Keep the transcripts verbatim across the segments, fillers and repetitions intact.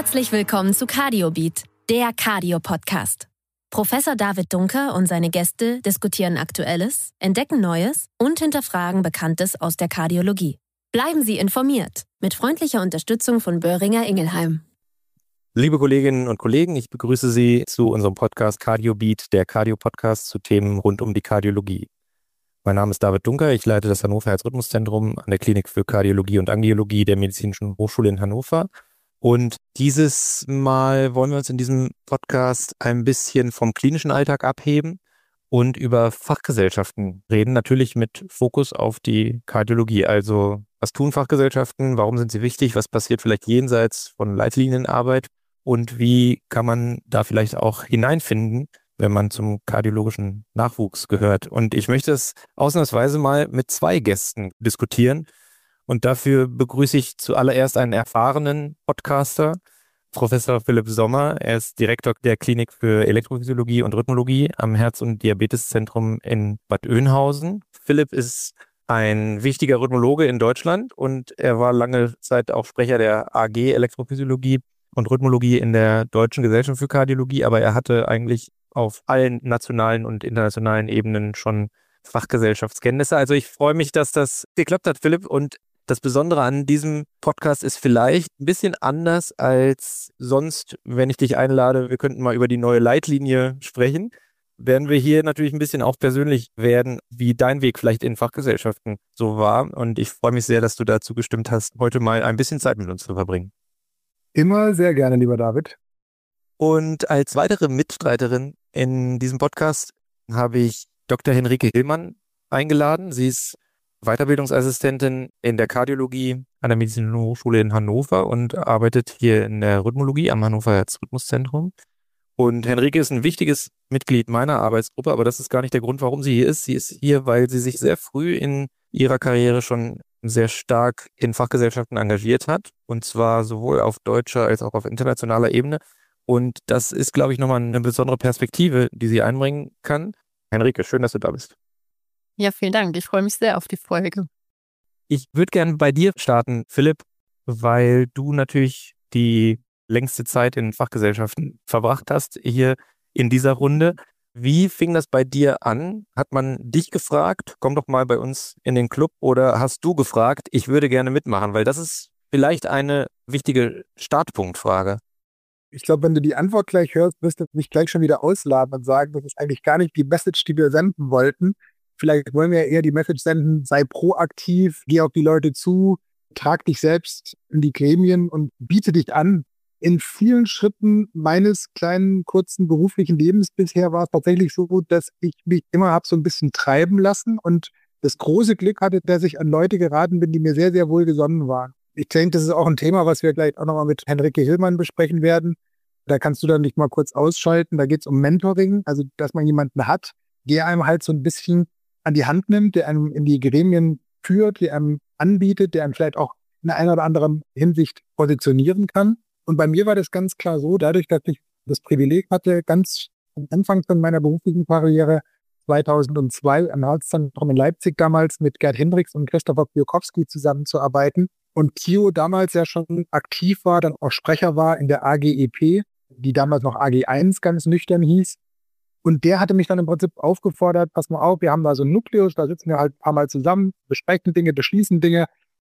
Herzlich willkommen zu CardioBeat, der Cardio-Podcast. Professor David Dunker und seine Gäste diskutieren Aktuelles, entdecken Neues und hinterfragen Bekanntes aus der Kardiologie. Bleiben Sie informiert mit freundlicher Unterstützung von Boehringer Ingelheim. Liebe Kolleginnen und Kollegen, ich begrüße Sie zu unserem Podcast CardioBeat, der Cardio-Podcast zu Themen rund um die Kardiologie. Mein Name ist David Dunker, ich leite das Hannover Herzrhythmuszentrum an der Klinik für Kardiologie und Angiologie der Medizinischen Hochschule in Hannover. Und dieses Mal wollen wir uns in diesem Podcast ein bisschen vom klinischen Alltag abheben und über Fachgesellschaften reden, natürlich mit Fokus auf die Kardiologie. Also was tun Fachgesellschaften, warum sind sie wichtig, was passiert vielleicht jenseits von Leitlinienarbeit und wie kann man da vielleicht auch hineinfinden, wenn man zum kardiologischen Nachwuchs gehört. Und ich möchte es ausnahmsweise mal mit zwei Gästen diskutieren. Und dafür begrüße ich zuallererst einen erfahrenen Podcaster, Professor Philipp Sommer. Er ist Direktor der Klinik für Elektrophysiologie und Rhythmologie am Herz- und Diabeteszentrum in Bad Oeynhausen. Philipp ist ein wichtiger Rhythmologe in Deutschland und er war lange Zeit auch Sprecher der A G Elektrophysiologie und Rhythmologie in der Deutschen Gesellschaft für Kardiologie, aber er hatte eigentlich auf allen nationalen und internationalen Ebenen schon Fachgesellschaftskenntnisse. Also ich freue mich, dass das geklappt hat, Philipp, und das Besondere an diesem Podcast ist vielleicht ein bisschen anders als sonst, wenn ich dich einlade, wir könnten mal über die neue Leitlinie sprechen, werden wir hier natürlich ein bisschen auch persönlich werden, wie dein Weg vielleicht in Fachgesellschaften so war. Und ich freue mich sehr, dass du dazu gestimmt hast, heute mal ein bisschen Zeit mit uns zu verbringen. Immer sehr gerne, lieber David. Und als weitere Mitstreiterin in diesem Podcast habe ich Doktor Henrike Hillmann eingeladen. Sie ist Weiterbildungsassistentin in der Kardiologie an der Medizinischen Hochschule in Hannover und arbeitet hier in der Rhythmologie am Hannover Herzrhythmuszentrum. Und Henrike ist ein wichtiges Mitglied meiner Arbeitsgruppe, aber das ist gar nicht der Grund, warum sie hier ist. Sie ist hier, weil sie sich sehr früh in ihrer Karriere schon sehr stark in Fachgesellschaften engagiert hat, und zwar sowohl auf deutscher als auch auf internationaler Ebene. Und das ist, glaube ich, nochmal eine besondere Perspektive, die sie einbringen kann. Henrike, schön, dass du da bist. Ja, vielen Dank. Ich freue mich sehr auf die Folge. Ich würde gerne bei dir starten, Philipp, weil du natürlich die längste Zeit in Fachgesellschaften verbracht hast, hier in dieser Runde. Wie fing das bei dir an? Hat man dich gefragt, komm doch mal bei uns in den Club, oder hast du gefragt, ich würde gerne mitmachen? Weil das ist vielleicht eine wichtige Startpunktfrage. Ich glaube, wenn du die Antwort gleich hörst, wirst du mich gleich schon wieder ausladen und sagen, das ist eigentlich gar nicht die Message, die wir senden wollten. Vielleicht wollen wir eher die Message senden, sei proaktiv, geh auf die Leute zu, trag dich selbst in die Gremien und biete dich an. In vielen Schritten meines kleinen, kurzen beruflichen Lebens bisher war es tatsächlich so, dass ich mich immer habe so ein bisschen treiben lassen und das große Glück hatte, dass ich an Leute geraten bin, die mir sehr, sehr wohlgesonnen waren. Ich denke, das ist auch ein Thema, was wir gleich auch nochmal mit Henrike Hillmann besprechen werden. Da kannst du dann nicht mal kurz ausschalten. Da geht es um Mentoring, also dass man jemanden hat, der einem halt so ein bisschen an die Hand nimmt, der einem in die Gremien führt, der einem anbietet, der einem vielleicht auch in einer oder anderen Hinsicht positionieren kann. Und bei mir war das ganz klar so, dadurch, dass ich das Privileg hatte, ganz am Anfang von meiner beruflichen Karriere zweitausendzwei am Herzzentrum in Leipzig damals mit Gerd Hendricks und Christopher Kwiatkowski zusammenzuarbeiten. Und Kio damals ja schon aktiv war, dann auch Sprecher war in der A G E P, die damals noch A G eins ganz nüchtern hieß. Und der hatte mich dann im Prinzip aufgefordert, pass mal auf, wir haben da so einen Nukleus, da sitzen wir halt ein paar Mal zusammen, besprechen Dinge, beschließen Dinge.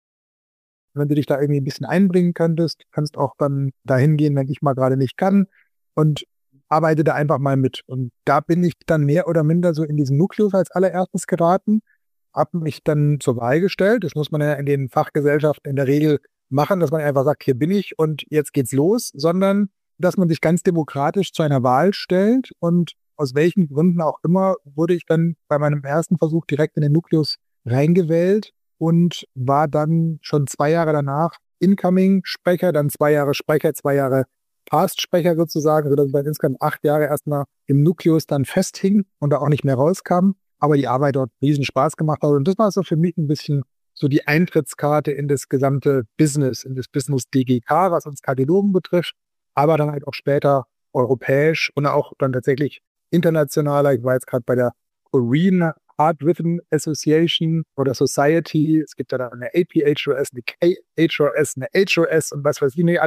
Wenn du dich da irgendwie ein bisschen einbringen könntest, kannst auch dann dahin gehen, wenn ich mal gerade nicht kann, und arbeite da einfach mal mit. Und da bin ich dann mehr oder minder so in diesen Nukleus als allererstes geraten, habe mich dann zur Wahl gestellt. Das muss man ja in den Fachgesellschaften in der Regel machen, dass man einfach sagt, hier bin ich und jetzt geht's los, sondern dass man sich ganz demokratisch zu einer Wahl stellt, und aus welchen Gründen auch immer wurde ich dann bei meinem ersten Versuch direkt in den Nukleus reingewählt und war dann schon zwei Jahre danach Incoming-Sprecher, dann zwei Jahre Sprecher, zwei Jahre Past-Sprecher sozusagen, sodass ich dann insgesamt acht Jahre erstmal im Nukleus dann festhing und da auch nicht mehr rauskam, aber die Arbeit dort riesen Spaß gemacht hat. Und das war so für mich ein bisschen so die Eintrittskarte in das gesamte Business, in das Business D G K, was uns Kardiologen betrifft, aber dann halt auch später europäisch und auch dann tatsächlich internationaler. Ich war jetzt gerade bei der Korean Heart Rhythm Association oder Society. Es gibt ja da eine A P H R S, eine K H R S, eine H R S und was weiß ich nicht alles.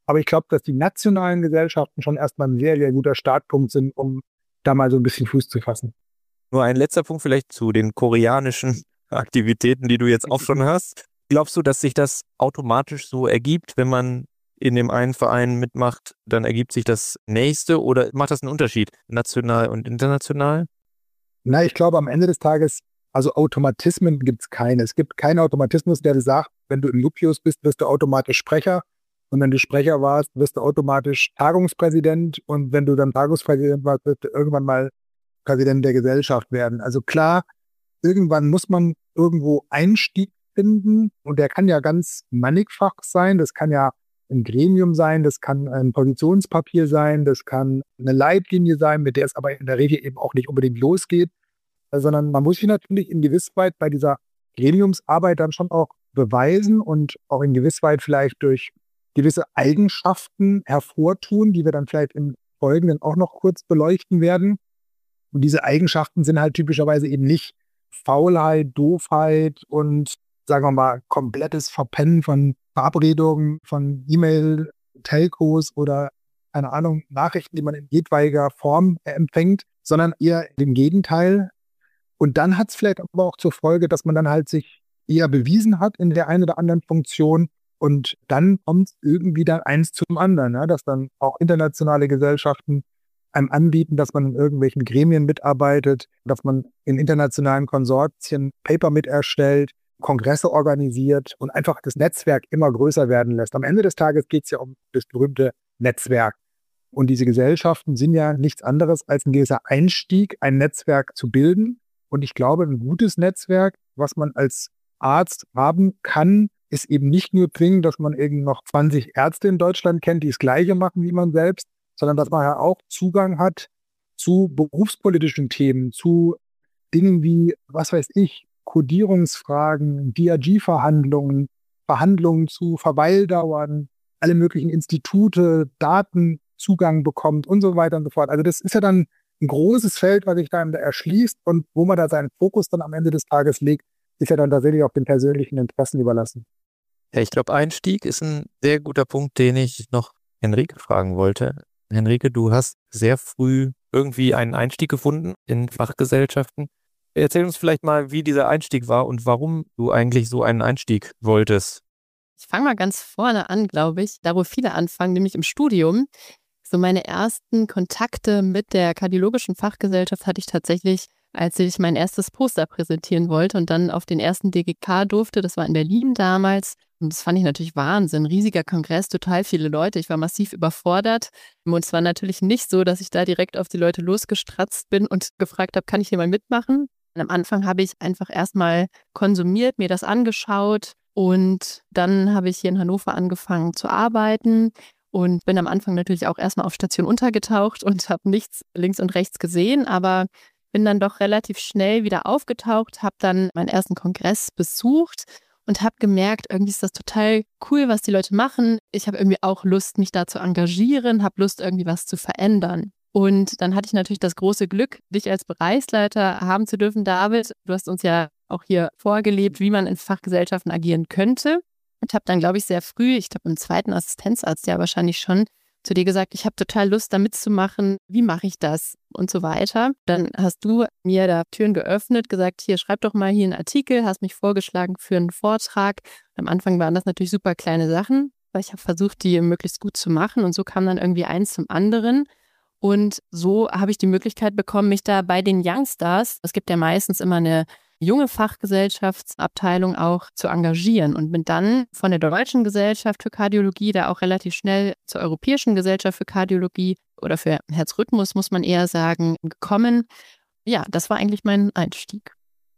Aber ich glaube, dass die nationalen Gesellschaften schon erstmal ein sehr, sehr guter Startpunkt sind, um da mal so ein bisschen Fuß zu fassen. Nur ein letzter Punkt vielleicht zu den koreanischen Aktivitäten, die du jetzt auch schon hast. Glaubst du, dass sich das automatisch so ergibt, wenn man in dem einen Verein mitmacht, dann ergibt sich das nächste, oder macht das einen Unterschied, national und international? Na, ich glaube, am Ende des Tages, also Automatismen gibt es keine. Es gibt keinen Automatismus, der sagt, wenn du im Lupius bist, wirst du automatisch Sprecher. Und wenn du Sprecher warst, wirst du automatisch Tagungspräsident. Und wenn du dann Tagungspräsident warst, wirst du irgendwann mal Präsident der Gesellschaft werden. Also klar, irgendwann muss man irgendwo Einstieg finden. Und der kann ja ganz mannigfach sein. Das kann ja ein Gremium sein, das kann ein Positionspapier sein, das kann eine Leitlinie sein, mit der es aber in der Regel eben auch nicht unbedingt losgeht, sondern man muss sich natürlich in Gewissheit bei dieser Gremiumsarbeit dann schon auch beweisen und auch in Gewissheit vielleicht durch gewisse Eigenschaften hervortun, die wir dann vielleicht im Folgenden auch noch kurz beleuchten werden. Und diese Eigenschaften sind halt typischerweise eben nicht Faulheit, Doofheit und, sagen wir mal, komplettes Verpennen von Verabredungen, von E-Mail, Telcos oder, keine Ahnung, Nachrichten, die man in jedweiger Form empfängt, sondern eher im Gegenteil. Und dann hat es vielleicht aber auch zur Folge, dass man dann halt sich eher bewiesen hat in der einen oder anderen Funktion. Und dann kommt irgendwie dann eins zum anderen, ja, dass dann auch internationale Gesellschaften einem anbieten, dass man in irgendwelchen Gremien mitarbeitet, dass man in internationalen Konsortien Paper mit erstellt, Kongresse organisiert und einfach das Netzwerk immer größer werden lässt. Am Ende des Tages geht es ja um das berühmte Netzwerk. Und diese Gesellschaften sind ja nichts anderes als ein gewisser Einstieg, ein Netzwerk zu bilden. Und ich glaube, ein gutes Netzwerk, was man als Arzt haben kann, ist eben nicht nur zwingend, dass man irgendwie noch zwanzig Ärzte in Deutschland kennt, die das Gleiche machen wie man selbst, sondern dass man ja auch Zugang hat zu berufspolitischen Themen, zu Dingen wie, was weiß ich, Kodierungsfragen, D R G-Verhandlungen, Verhandlungen zu Verweildauern, alle möglichen Institute, Datenzugang bekommt und so weiter und so fort. Also das ist ja dann ein großes Feld, was sich da erschließt und wo man da seinen Fokus dann am Ende des Tages legt, ist ja dann tatsächlich auch den persönlichen Interessen überlassen. Ja, ich glaube, Einstieg ist ein sehr guter Punkt, den ich noch Henrike fragen wollte. Henrike, du hast sehr früh irgendwie einen Einstieg gefunden in Fachgesellschaften. Erzähl uns vielleicht mal, wie dieser Einstieg war und warum du eigentlich so einen Einstieg wolltest. Ich fange mal ganz vorne an, glaube ich, da wo viele anfangen, nämlich im Studium. So meine ersten Kontakte mit der kardiologischen Fachgesellschaft hatte ich tatsächlich, als ich mein erstes Poster präsentieren wollte und dann auf den ersten D G K durfte. Das war in Berlin damals. Und das fand ich natürlich Wahnsinn. Riesiger Kongress, total viele Leute. Ich war massiv überfordert. Und es war natürlich nicht so, dass ich da direkt auf die Leute losgestratzt bin und gefragt habe, kann ich hier mal mitmachen? Und am Anfang habe ich einfach erstmal konsumiert, mir das angeschaut und dann habe ich hier in Hannover angefangen zu arbeiten und bin am Anfang natürlich auch erstmal auf Station untergetaucht und habe nichts links und rechts gesehen, aber bin dann doch relativ schnell wieder aufgetaucht, habe dann meinen ersten Kongress besucht und habe gemerkt, irgendwie ist das total cool, was die Leute machen. Ich habe irgendwie auch Lust, mich da zu engagieren, habe Lust, irgendwie was zu verändern. Und dann hatte ich natürlich das große Glück, dich als Bereichsleiter haben zu dürfen, David. Du hast uns ja auch hier vorgelebt, wie man in Fachgesellschaften agieren könnte. Und habe dann, glaube ich, sehr früh, ich glaube im zweiten Assistenzarztjahr wahrscheinlich schon, zu dir gesagt, ich habe total Lust, da mitzumachen. Wie mache ich das? Und so weiter. Dann hast du mir da Türen geöffnet, gesagt, hier, schreib doch mal hier einen Artikel, hast mich vorgeschlagen für einen Vortrag. Und am Anfang waren das natürlich super kleine Sachen, weil ich habe versucht, die möglichst gut zu machen. Und so kam dann irgendwie eins zum anderen. Und so habe ich die Möglichkeit bekommen, mich da bei den Youngstars, es gibt ja meistens immer eine junge Fachgesellschaftsabteilung auch, zu engagieren und bin dann von der Deutschen Gesellschaft für Kardiologie da auch relativ schnell zur Europäischen Gesellschaft für Kardiologie oder für Herzrhythmus, muss man eher sagen, gekommen. Ja, das war eigentlich mein Einstieg.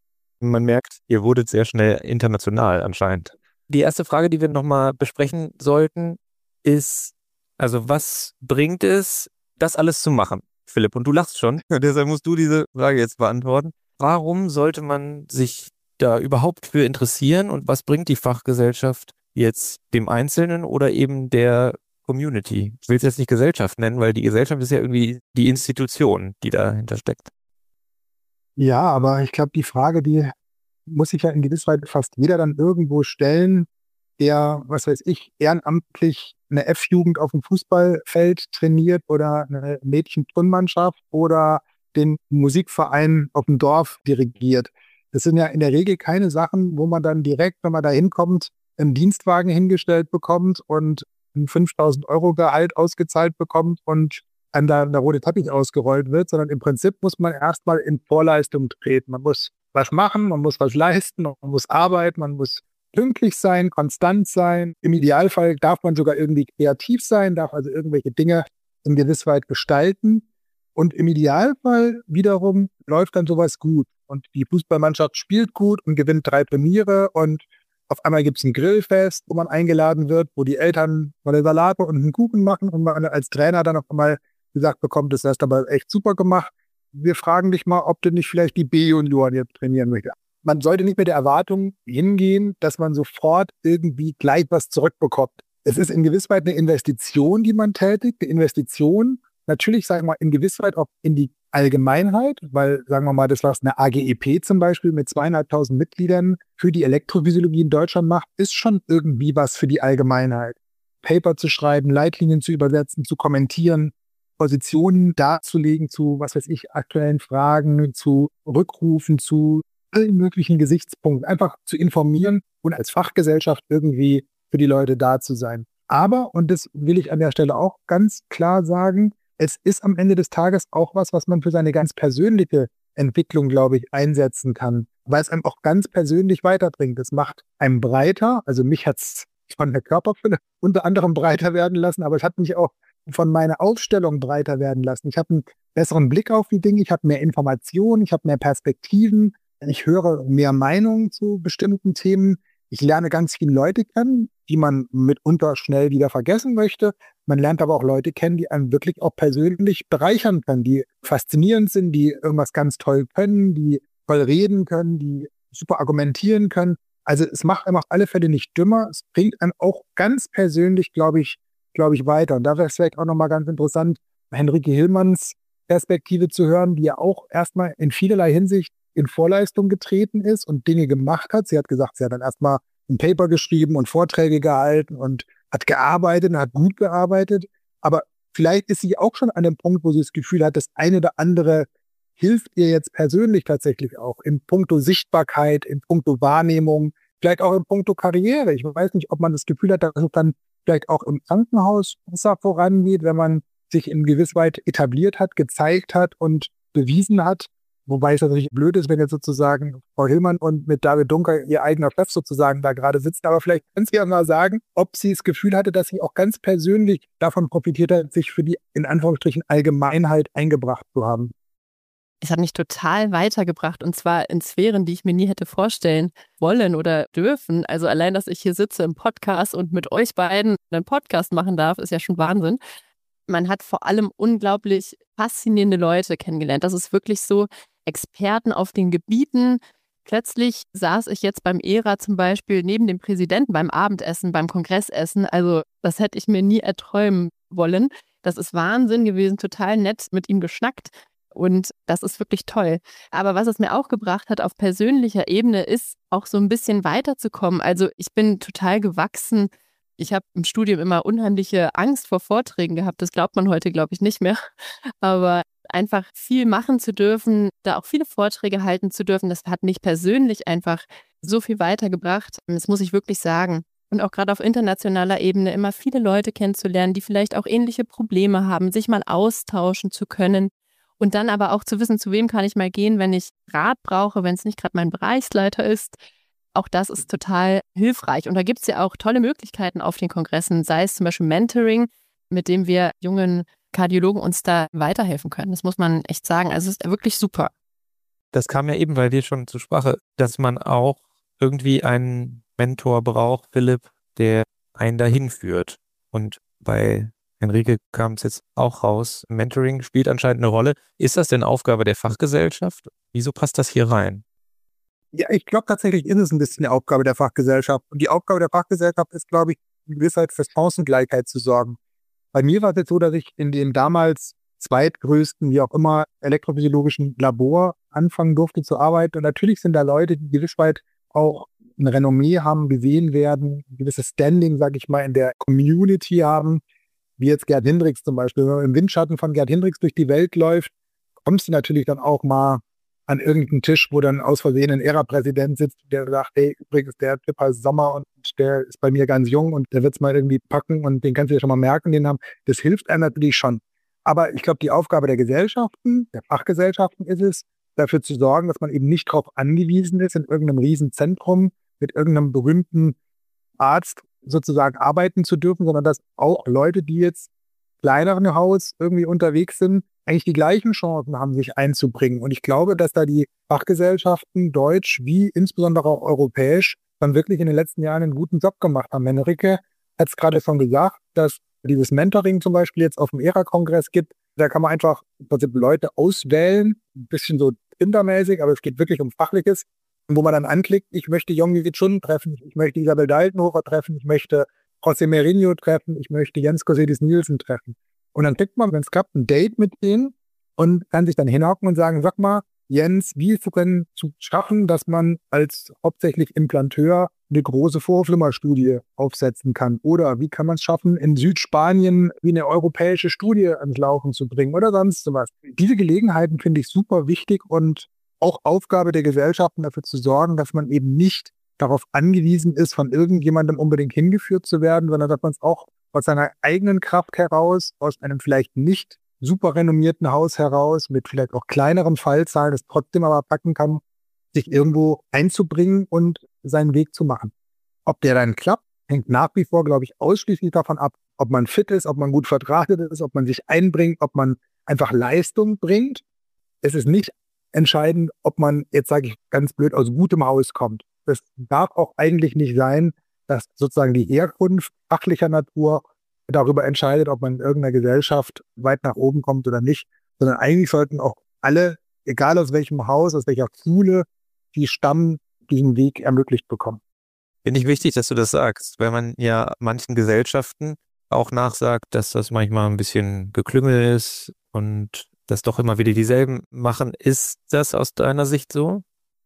Man merkt, ihr wurdet sehr schnell international anscheinend. Die erste Frage, die wir nochmal besprechen sollten, ist, also was bringt es, das alles zu machen, Philipp? Und du lachst schon, deshalb musst du diese Frage jetzt beantworten. Warum sollte man sich da überhaupt für interessieren und was bringt die Fachgesellschaft jetzt dem Einzelnen oder eben der Community? Ich will es jetzt nicht Gesellschaft nennen, weil die Gesellschaft ist ja irgendwie die Institution, die dahinter steckt. Ja, aber ich glaube, die Frage, die muss sich ja in gewisser Weise fast jeder dann irgendwo stellen, der, was weiß ich, ehrenamtlich eine F-Jugend auf dem Fußballfeld trainiert oder eine Mädchen-Turnmannschaft oder den Musikverein auf dem Dorf dirigiert. Das sind ja in der Regel keine Sachen, wo man dann direkt, wenn man da hinkommt, einen Dienstwagen hingestellt bekommt und ein fünftausend Euro Gehalt ausgezahlt bekommt und an der, der rote Teppich ausgerollt wird, sondern im Prinzip muss man erstmal in Vorleistung treten. Man muss was machen, man muss was leisten, man muss arbeiten, man muss pünktlich sein, konstant sein. Im Idealfall darf man sogar irgendwie kreativ sein, darf also irgendwelche Dinge in gewisser Weise gestalten. Und im Idealfall wiederum läuft dann sowas gut. Und die Fußballmannschaft spielt gut und gewinnt drei Turniere und auf einmal gibt es ein Grillfest, wo man eingeladen wird, wo die Eltern mal eine Salate und einen Kuchen machen und man als Trainer dann auf einmal gesagt bekommt, das hast du aber echt super gemacht. Wir fragen dich mal, ob du nicht vielleicht die B-Junioren jetzt trainieren möchtest. Man sollte nicht mit der Erwartung hingehen, dass man sofort irgendwie gleich was zurückbekommt. Es ist in gewisser Weise eine Investition, die man tätigt, eine Investition, natürlich, sagen wir mal, in gewisser Weise auch in die Allgemeinheit, weil, sagen wir mal, das, was eine A G E P zum Beispiel mit zweieinhalbtausend Mitgliedern für die Elektrophysiologie in Deutschland macht, ist schon irgendwie was für die Allgemeinheit. Paper zu schreiben, Leitlinien zu übersetzen, zu kommentieren, Positionen darzulegen zu, was weiß ich, aktuellen Fragen, zu Rückrufen, zu allen möglichen Gesichtspunkten, einfach zu informieren und als Fachgesellschaft irgendwie für die Leute da zu sein. Aber, und das will ich an der Stelle auch ganz klar sagen, es ist am Ende des Tages auch was, was man für seine ganz persönliche Entwicklung, glaube ich, einsetzen kann, weil es einem auch ganz persönlich weiterbringt. Es macht einem breiter, also mich hat es von der Körperfülle unter anderem breiter werden lassen, aber es hat mich auch von meiner Aufstellung breiter werden lassen. Ich habe einen besseren Blick auf die Dinge, ich habe mehr Informationen, ich habe mehr Perspektiven, ich höre mehr Meinungen zu bestimmten Themen. Ich lerne ganz viele Leute kennen, die man mitunter schnell wieder vergessen möchte. Man lernt aber auch Leute kennen, die einen wirklich auch persönlich bereichern können, die faszinierend sind, die irgendwas ganz toll können, die toll reden können, die super argumentieren können. Also es macht einem auf alle Fälle nicht dümmer. Es bringt einen auch ganz persönlich, glaube ich, glaube ich, weiter. Und da wäre es vielleicht auch nochmal ganz interessant, Henrike Hillmanns Perspektive zu hören, die ja auch erstmal in vielerlei Hinsicht in Vorleistung getreten ist und Dinge gemacht hat. Sie hat gesagt, sie hat dann erstmal ein Paper geschrieben und Vorträge gehalten und hat gearbeitet und hat gut gearbeitet. Aber vielleicht ist sie auch schon an dem Punkt, wo sie das Gefühl hat, das eine oder andere hilft ihr jetzt persönlich tatsächlich auch in puncto Sichtbarkeit, in puncto Wahrnehmung, vielleicht auch in puncto Karriere. Ich weiß nicht, ob man das Gefühl hat, dass es dann vielleicht auch im Krankenhaus besser vorangeht, wenn man sich in gewisser Weise etabliert hat, gezeigt hat und bewiesen hat. Wobei es natürlich blöd ist, wenn jetzt sozusagen Frau Hillmann und mit David Dunker, ihr eigener Chef sozusagen, da gerade sitzen. Aber vielleicht können Sie ja mal sagen, ob sie das Gefühl hatte, dass sie auch ganz persönlich davon profitiert hat, sich für die, in Anführungsstrichen, Allgemeinheit eingebracht zu haben. Es hat mich total weitergebracht und zwar in Sphären, die ich mir nie hätte vorstellen wollen oder dürfen. Also allein, dass ich hier sitze im Podcast und mit euch beiden einen Podcast machen darf, ist ja schon Wahnsinn. Man hat vor allem unglaublich faszinierende Leute kennengelernt. Das ist wirklich so, Experten auf den Gebieten. Plötzlich saß ich jetzt beim E R A zum Beispiel neben dem Präsidenten beim Abendessen, beim Kongressessen. Also das hätte ich mir nie erträumen wollen. Das ist Wahnsinn gewesen, total nett mit ihm geschnackt. Und das ist wirklich toll. Aber was es mir auch gebracht hat auf persönlicher Ebene, ist auch so ein bisschen weiterzukommen. Also ich bin total gewachsen. Ich habe im Studium immer unheimliche Angst vor Vorträgen gehabt. Das glaubt man heute, glaube ich, nicht mehr. Aber einfach viel machen zu dürfen, da auch viele Vorträge halten zu dürfen, das hat mich persönlich einfach so viel weitergebracht. Das muss ich wirklich sagen. Und auch gerade auf internationaler Ebene immer viele Leute kennenzulernen, die vielleicht auch ähnliche Probleme haben, sich mal austauschen zu können. Und dann aber auch zu wissen, zu wem kann ich mal gehen, wenn ich Rat brauche, wenn es nicht gerade mein Bereichsleiter ist. Auch das ist total hilfreich. Und da gibt es ja auch tolle Möglichkeiten auf den Kongressen, sei es zum Beispiel Mentoring, mit dem wir jungen Kardiologen uns da weiterhelfen können. Das muss man echt sagen. Also es ist wirklich super. Das kam ja eben bei dir schon zur Sprache, dass man auch irgendwie einen Mentor braucht, Philipp, der einen dahin führt. Und bei Henrike kam es jetzt auch raus, Mentoring spielt anscheinend eine Rolle. Ist das denn Aufgabe der Fachgesellschaft? Wieso passt das hier rein? Ja, ich glaube tatsächlich ist es ein bisschen die Aufgabe der Fachgesellschaft. Und die Aufgabe der Fachgesellschaft ist, glaube ich, in Gewissheit für Chancengleichheit zu sorgen. Bei mir war es jetzt so, dass ich in dem damals zweitgrößten, wie auch immer, elektrophysiologischen Labor anfangen durfte zu arbeiten. Und natürlich sind da Leute, die gewiss weit auch ein Renommee haben, gesehen werden, ein gewisses Standing, sage ich mal, in der Community haben, wie jetzt Gerd Hendricks zum Beispiel. Wenn man im Windschatten von Gerd Hendricks durch die Welt läuft, kommst du natürlich dann auch mal an irgendeinen Tisch, wo dann aus Versehen ein Ära-Präsident sitzt, der sagt, hey, übrigens, der Typ heißt Sommer und der ist bei mir ganz jung und der wird es mal irgendwie packen und den kannst du ja schon mal merken, den haben. Das hilft einem natürlich schon. Aber ich glaube, die Aufgabe der Gesellschaften, der Fachgesellschaften ist es, dafür zu sorgen, dass man eben nicht darauf angewiesen ist, in irgendeinem Riesenzentrum mit irgendeinem berühmten Arzt sozusagen arbeiten zu dürfen, sondern dass auch Leute, die jetzt kleineren Haus irgendwie unterwegs sind, eigentlich die gleichen Chancen haben, sich einzubringen. Und ich glaube, dass da die Fachgesellschaften, deutsch wie insbesondere auch europäisch, dann wirklich in den letzten Jahren einen guten Job gemacht haben. Henrike hat es gerade schon gesagt, dass dieses Mentoring zum Beispiel jetzt auf dem E R A-Kongress gibt. Da kann man einfach im Prinzip Leute auswählen, ein bisschen so tindermäßig, aber es geht wirklich um Fachliches, wo man dann anklickt, ich möchte Yonggi Chun treffen, ich möchte Isabel Daltenhofer treffen, ich möchte José Mourinho treffen, ich möchte Jens Corsedis Nielsen treffen. Und dann kriegt man, wenn es klappt, ein Date mit denen und kann sich dann hinhocken und sagen, sag mal, Jens, wie ist es denn zu schaffen, dass man als hauptsächlich Implanteur eine große Vorflimmerstudie aufsetzen kann? Oder wie kann man es schaffen, in Südspanien wie eine europäische Studie ans Laufen zu bringen oder sonst sowas? Diese Gelegenheiten finde ich super wichtig und auch Aufgabe der Gesellschaften dafür zu sorgen, dass man eben nicht darauf angewiesen ist, von irgendjemandem unbedingt hingeführt zu werden, sondern dass man es auch aus seiner eigenen Kraft heraus, aus einem vielleicht nicht super renommierten Haus heraus, mit vielleicht auch kleineren Fallzahlen, das trotzdem aber packen kann, sich irgendwo einzubringen und seinen Weg zu machen. Ob der dann klappt, hängt nach wie vor, glaube ich, ausschließlich davon ab, ob man fit ist, ob man gut verdrahtet ist, ob man sich einbringt, ob man einfach Leistung bringt. Es ist nicht entscheidend, ob man, jetzt sage ich ganz blöd, aus gutem Haus kommt. Es darf auch eigentlich nicht sein, dass sozusagen die Herkunft fachlicher Natur darüber entscheidet, ob man in irgendeiner Gesellschaft weit nach oben kommt oder nicht, sondern eigentlich sollten auch alle, egal aus welchem Haus, aus welcher Schule, die stammen, diesen Weg ermöglicht bekommen. Finde ich wichtig, dass du das sagst, weil man ja manchen Gesellschaften auch nachsagt, dass das manchmal ein bisschen geklüngel ist und das doch immer wieder dieselben machen. Ist das aus deiner Sicht so?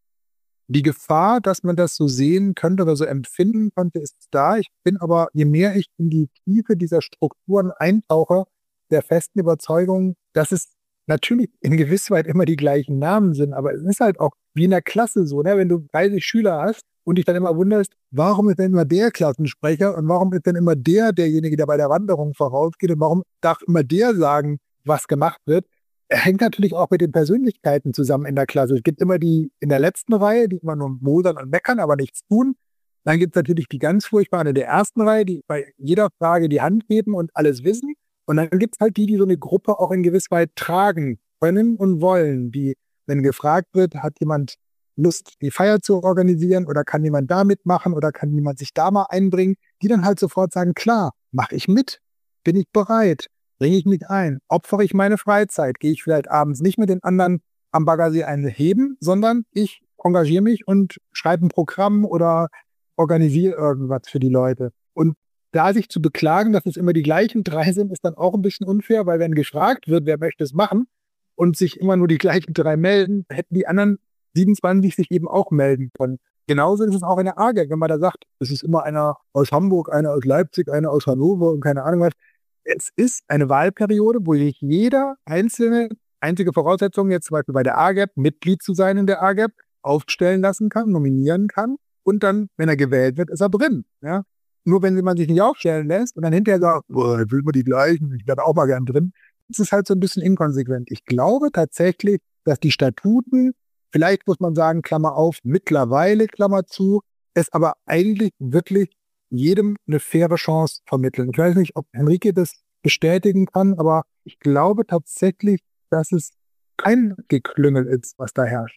Die Gefahr, dass man das so sehen könnte oder so empfinden könnte, ist da. Ich bin aber, je mehr ich in die Tiefe dieser Strukturen eintauche, der festen Überzeugung, dass es natürlich in gewisser Weise immer die gleichen Namen sind, aber es ist halt auch wie in der Klasse so, ne? Wenn du dreißig Schüler hast und dich dann immer wunderst, warum ist denn immer der Klassensprecher und warum ist denn immer der derjenige, der bei der Wanderung vorausgeht und warum darf immer der sagen, was gemacht wird? Hängt natürlich auch mit den Persönlichkeiten zusammen in der Klasse. Es gibt immer die in der letzten Reihe, die immer nur mosern und meckern, aber nichts tun. Dann gibt es natürlich die ganz furchtbaren in der ersten Reihe, die bei jeder Frage die Hand geben und alles wissen. Und dann gibt es halt die, die so eine Gruppe auch in gewisser Weise tragen können und wollen. Die, wenn gefragt wird, hat jemand Lust, die Feier zu organisieren oder kann jemand da mitmachen oder kann jemand sich da mal einbringen, die dann halt sofort sagen, klar, mache ich mit, bin ich bereit. Bringe ich mich ein? Opfere ich meine Freizeit? Gehe ich vielleicht abends nicht mit den anderen am Baggersee einheben, sondern ich engagiere mich und schreibe ein Programm oder organisiere irgendwas für die Leute. Und da sich zu beklagen, dass es immer die gleichen drei sind, ist dann auch ein bisschen unfair, weil wenn gefragt wird, wer möchte es machen und sich immer nur die gleichen drei melden, hätten die anderen siebenundzwanzig sich eben auch melden können. Genauso ist es auch in der A G E C, wenn man da sagt, es ist immer einer aus Hamburg, einer aus Leipzig, einer aus Hannover und keine Ahnung was. Es ist eine Wahlperiode, wo sich jeder einzelne, einzige Voraussetzung jetzt zum Beispiel bei der A G E C, Mitglied zu sein in der A G E C, aufstellen lassen kann, nominieren kann und dann, wenn er gewählt wird, ist er drin. Ja? Nur wenn man sich nicht aufstellen lässt und dann hinterher sagt, boah, ich will mal die gleichen, ich werde auch mal gern drin, ist es halt so ein bisschen inkonsequent. Ich glaube tatsächlich, dass die Statuten, vielleicht muss man sagen, Klammer auf, mittlerweile, Klammer zu, es aber eigentlich wirklich jedem eine faire Chance vermitteln. Ich weiß nicht, ob Henrike das bestätigen kann, aber ich glaube tatsächlich, dass es kein Geklüngel ist, was da herrscht.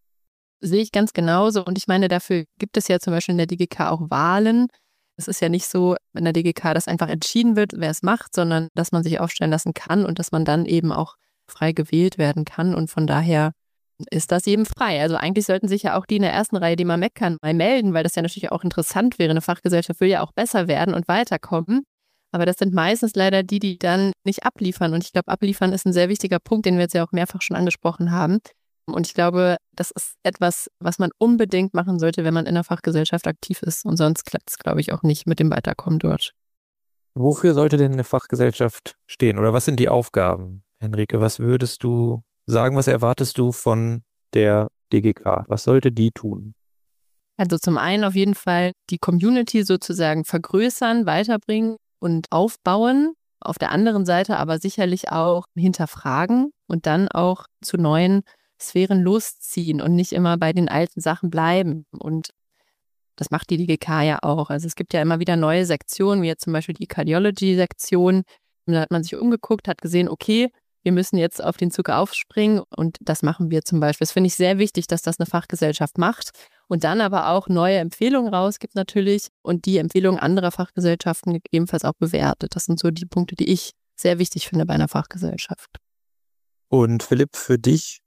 Sehe ich ganz genauso. Und ich meine, dafür gibt es ja zum Beispiel in der D G K auch Wahlen. Es ist ja nicht so in der D G K, dass einfach entschieden wird, wer es macht, sondern dass man sich aufstellen lassen kann und dass man dann eben auch frei gewählt werden kann. Und von daher ist das jedem frei. Also eigentlich sollten sich ja auch die in der ersten Reihe, die mal meckern, mal melden, weil das ja natürlich auch interessant wäre. Eine Fachgesellschaft will ja auch besser werden und weiterkommen. Aber das sind meistens leider die, die dann nicht abliefern. Und ich glaube, abliefern ist ein sehr wichtiger Punkt, den wir jetzt ja auch mehrfach schon angesprochen haben. Und ich glaube, das ist etwas, was man unbedingt machen sollte, wenn man in der Fachgesellschaft aktiv ist. Und sonst klappt es, glaube ich, auch nicht mit dem Weiterkommen dort. Wofür sollte denn eine Fachgesellschaft stehen? Oder was sind die Aufgaben? Henrike, was würdest du sagen, was erwartest du von der D G K? Was sollte die tun? Also zum einen auf jeden Fall die Community sozusagen vergrößern, weiterbringen und aufbauen. Auf der anderen Seite aber sicherlich auch hinterfragen und dann auch zu neuen Sphären losziehen und nicht immer bei den alten Sachen bleiben. Und das macht die D G K ja auch. Also es gibt ja immer wieder neue Sektionen, wie jetzt zum Beispiel die Cardiology-Sektion. Da hat man sich umgeguckt, hat gesehen, okay, wir müssen jetzt auf den Zug aufspringen und das machen wir zum Beispiel. Das finde ich sehr wichtig, dass das eine Fachgesellschaft macht und dann aber auch neue Empfehlungen rausgibt natürlich und die Empfehlungen anderer Fachgesellschaften gegebenenfalls auch bewertet. Das sind so die Punkte, die ich sehr wichtig finde bei einer Fachgesellschaft. Und Philipp, für dich?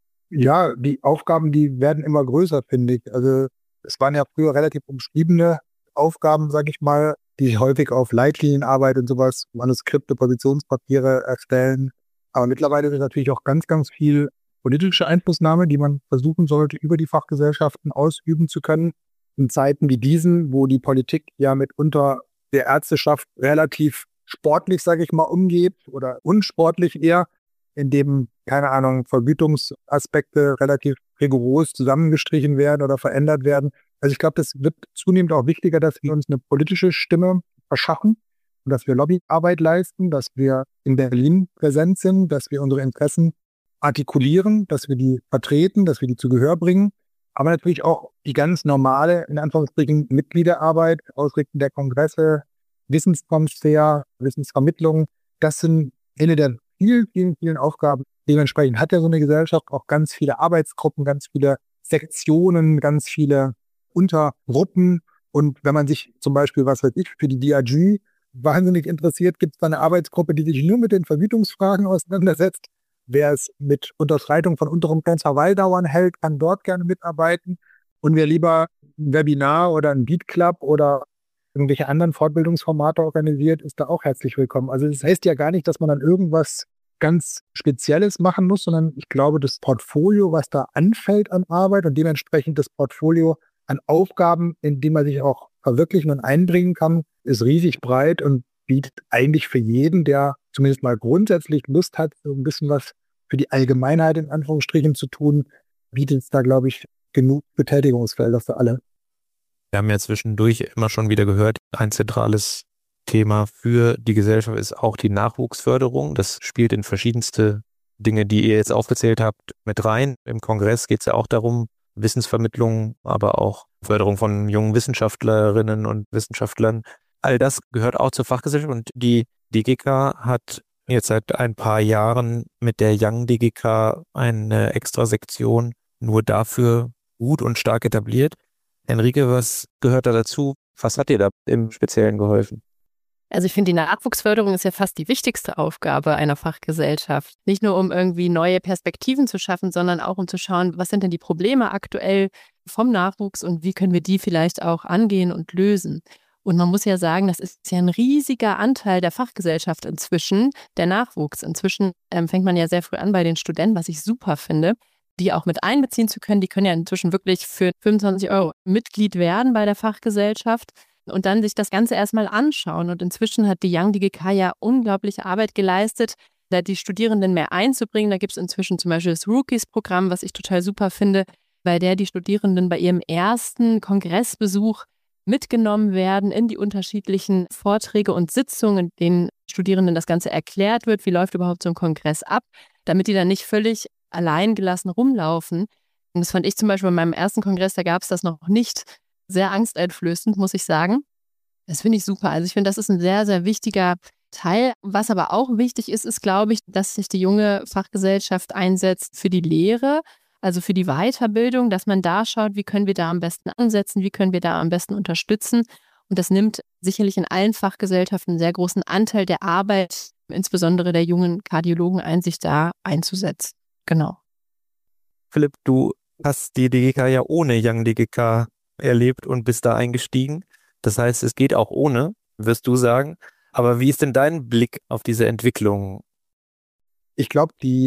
Ja, die Aufgaben, die werden immer größer, finde ich. Also es waren ja früher relativ umschriebene Aufgaben, sage ich mal, die häufig auf Leitlinienarbeit und sowas, Manuskripte, Positionspapiere erstellen. Aber mittlerweile ist natürlich auch ganz, ganz viel politische Einflussnahme, die man versuchen sollte, über die Fachgesellschaften ausüben zu können. In Zeiten wie diesen, wo die Politik ja mitunter der Ärzteschaft relativ sportlich, sage ich mal, umgeht oder unsportlich eher, indem, keine Ahnung, Vergütungsaspekte relativ rigoros zusammengestrichen werden oder verändert werden. Also ich glaube, das wird zunehmend auch wichtiger, dass wir uns eine politische Stimme verschaffen und dass wir Lobbyarbeit leisten, dass wir in Berlin präsent sind, dass wir unsere Interessen artikulieren, dass wir die vertreten, dass wir die zu Gehör bringen. Aber natürlich auch die ganz normale, in Anführungsstrichen, Mitgliederarbeit, Ausrichten der Kongresse, Wissenstransfer, Wissensvermittlung. Das sind eine der vielen, vielen, vielen Aufgaben. Dementsprechend hat ja so eine Gesellschaft auch ganz viele Arbeitsgruppen, ganz viele Sektionen, ganz viele Untergruppen. Und wenn man sich zum Beispiel, was weiß ich, für die D R G wahnsinnig interessiert, gibt es da eine Arbeitsgruppe, die sich nur mit den Vergütungsfragen auseinandersetzt. Wer es mit Unterschreitung von unteren Verweildauern hält, kann dort gerne mitarbeiten. Und wer lieber ein Webinar oder ein Beat Club oder irgendwelche anderen Fortbildungsformate organisiert, ist da auch herzlich willkommen. Also das heißt ja gar nicht, dass man dann irgendwas ganz Spezielles machen muss, sondern ich glaube, das Portfolio, was da anfällt an Arbeit und dementsprechend das Portfolio an Aufgaben, in die man sich auch verwirklichen und einbringen kann, ist riesig breit und bietet eigentlich für jeden, der zumindest mal grundsätzlich Lust hat, so ein bisschen was für die Allgemeinheit in Anführungsstrichen zu tun, bietet es da, glaube ich, genug Betätigungsfelder für alle. Wir haben ja zwischendurch immer schon wieder gehört, ein zentrales Thema für die Gesellschaft ist auch die Nachwuchsförderung. Das spielt in verschiedenste Dinge, die ihr jetzt aufgezählt habt, mit rein. Im Kongress geht es ja auch darum, Wissensvermittlung, aber auch Förderung von jungen Wissenschaftlerinnen und Wissenschaftlern. All das gehört auch zur Fachgesellschaft und die D G K hat jetzt seit ein paar Jahren mit der Young D G K eine extra Sektion nur dafür gut und stark etabliert. Henrike, was gehört da dazu? Was hat dir da im Speziellen geholfen? Also ich finde, die Nachwuchsförderung ist ja fast die wichtigste Aufgabe einer Fachgesellschaft. Nicht nur, um irgendwie neue Perspektiven zu schaffen, sondern auch, um zu schauen, was sind denn die Probleme aktuell vom Nachwuchs und wie können wir die vielleicht auch angehen und lösen. Und man muss ja sagen, das ist ja ein riesiger Anteil der Fachgesellschaft inzwischen, der Nachwuchs. Inzwischen ähm, fängt man ja sehr früh an bei den Studenten, was ich super finde, die auch mit einbeziehen zu können. Die können ja inzwischen wirklich für fünfundzwanzig Euro Mitglied werden bei der Fachgesellschaft und dann sich das Ganze erstmal anschauen. Und inzwischen hat die Young D G K ja unglaubliche Arbeit geleistet, da die Studierenden mehr einzubringen. Da gibt es inzwischen zum Beispiel das Rookies-Programm, was ich total super finde, bei der die Studierenden bei ihrem ersten Kongressbesuch mitgenommen werden in die unterschiedlichen Vorträge und Sitzungen, in denen Studierenden das Ganze erklärt wird, wie läuft überhaupt so ein Kongress ab, damit die dann nicht völlig alleingelassen rumlaufen. Und das fand ich zum Beispiel bei meinem ersten Kongress, da gab es das noch nicht, sehr angsteinflößend, muss ich sagen. Das finde ich super. Also ich finde, das ist ein sehr, sehr wichtiger Teil. Was aber auch wichtig ist, ist, glaube ich, dass sich die junge Fachgesellschaft einsetzt für die Lehre, also für die Weiterbildung, dass man da schaut, wie können wir da am besten ansetzen, wie können wir da am besten unterstützen. Und das nimmt sicherlich in allen Fachgesellschaften einen sehr großen Anteil der Arbeit, insbesondere der jungen Kardiologen, ein, sich da einzusetzen. Genau. Philipp, du hast die D G K ja ohne Young D G K erlebt und bist da eingestiegen. Das heißt, es geht auch ohne, wirst du sagen. Aber wie ist denn dein Blick auf diese Entwicklung? Ich glaube, die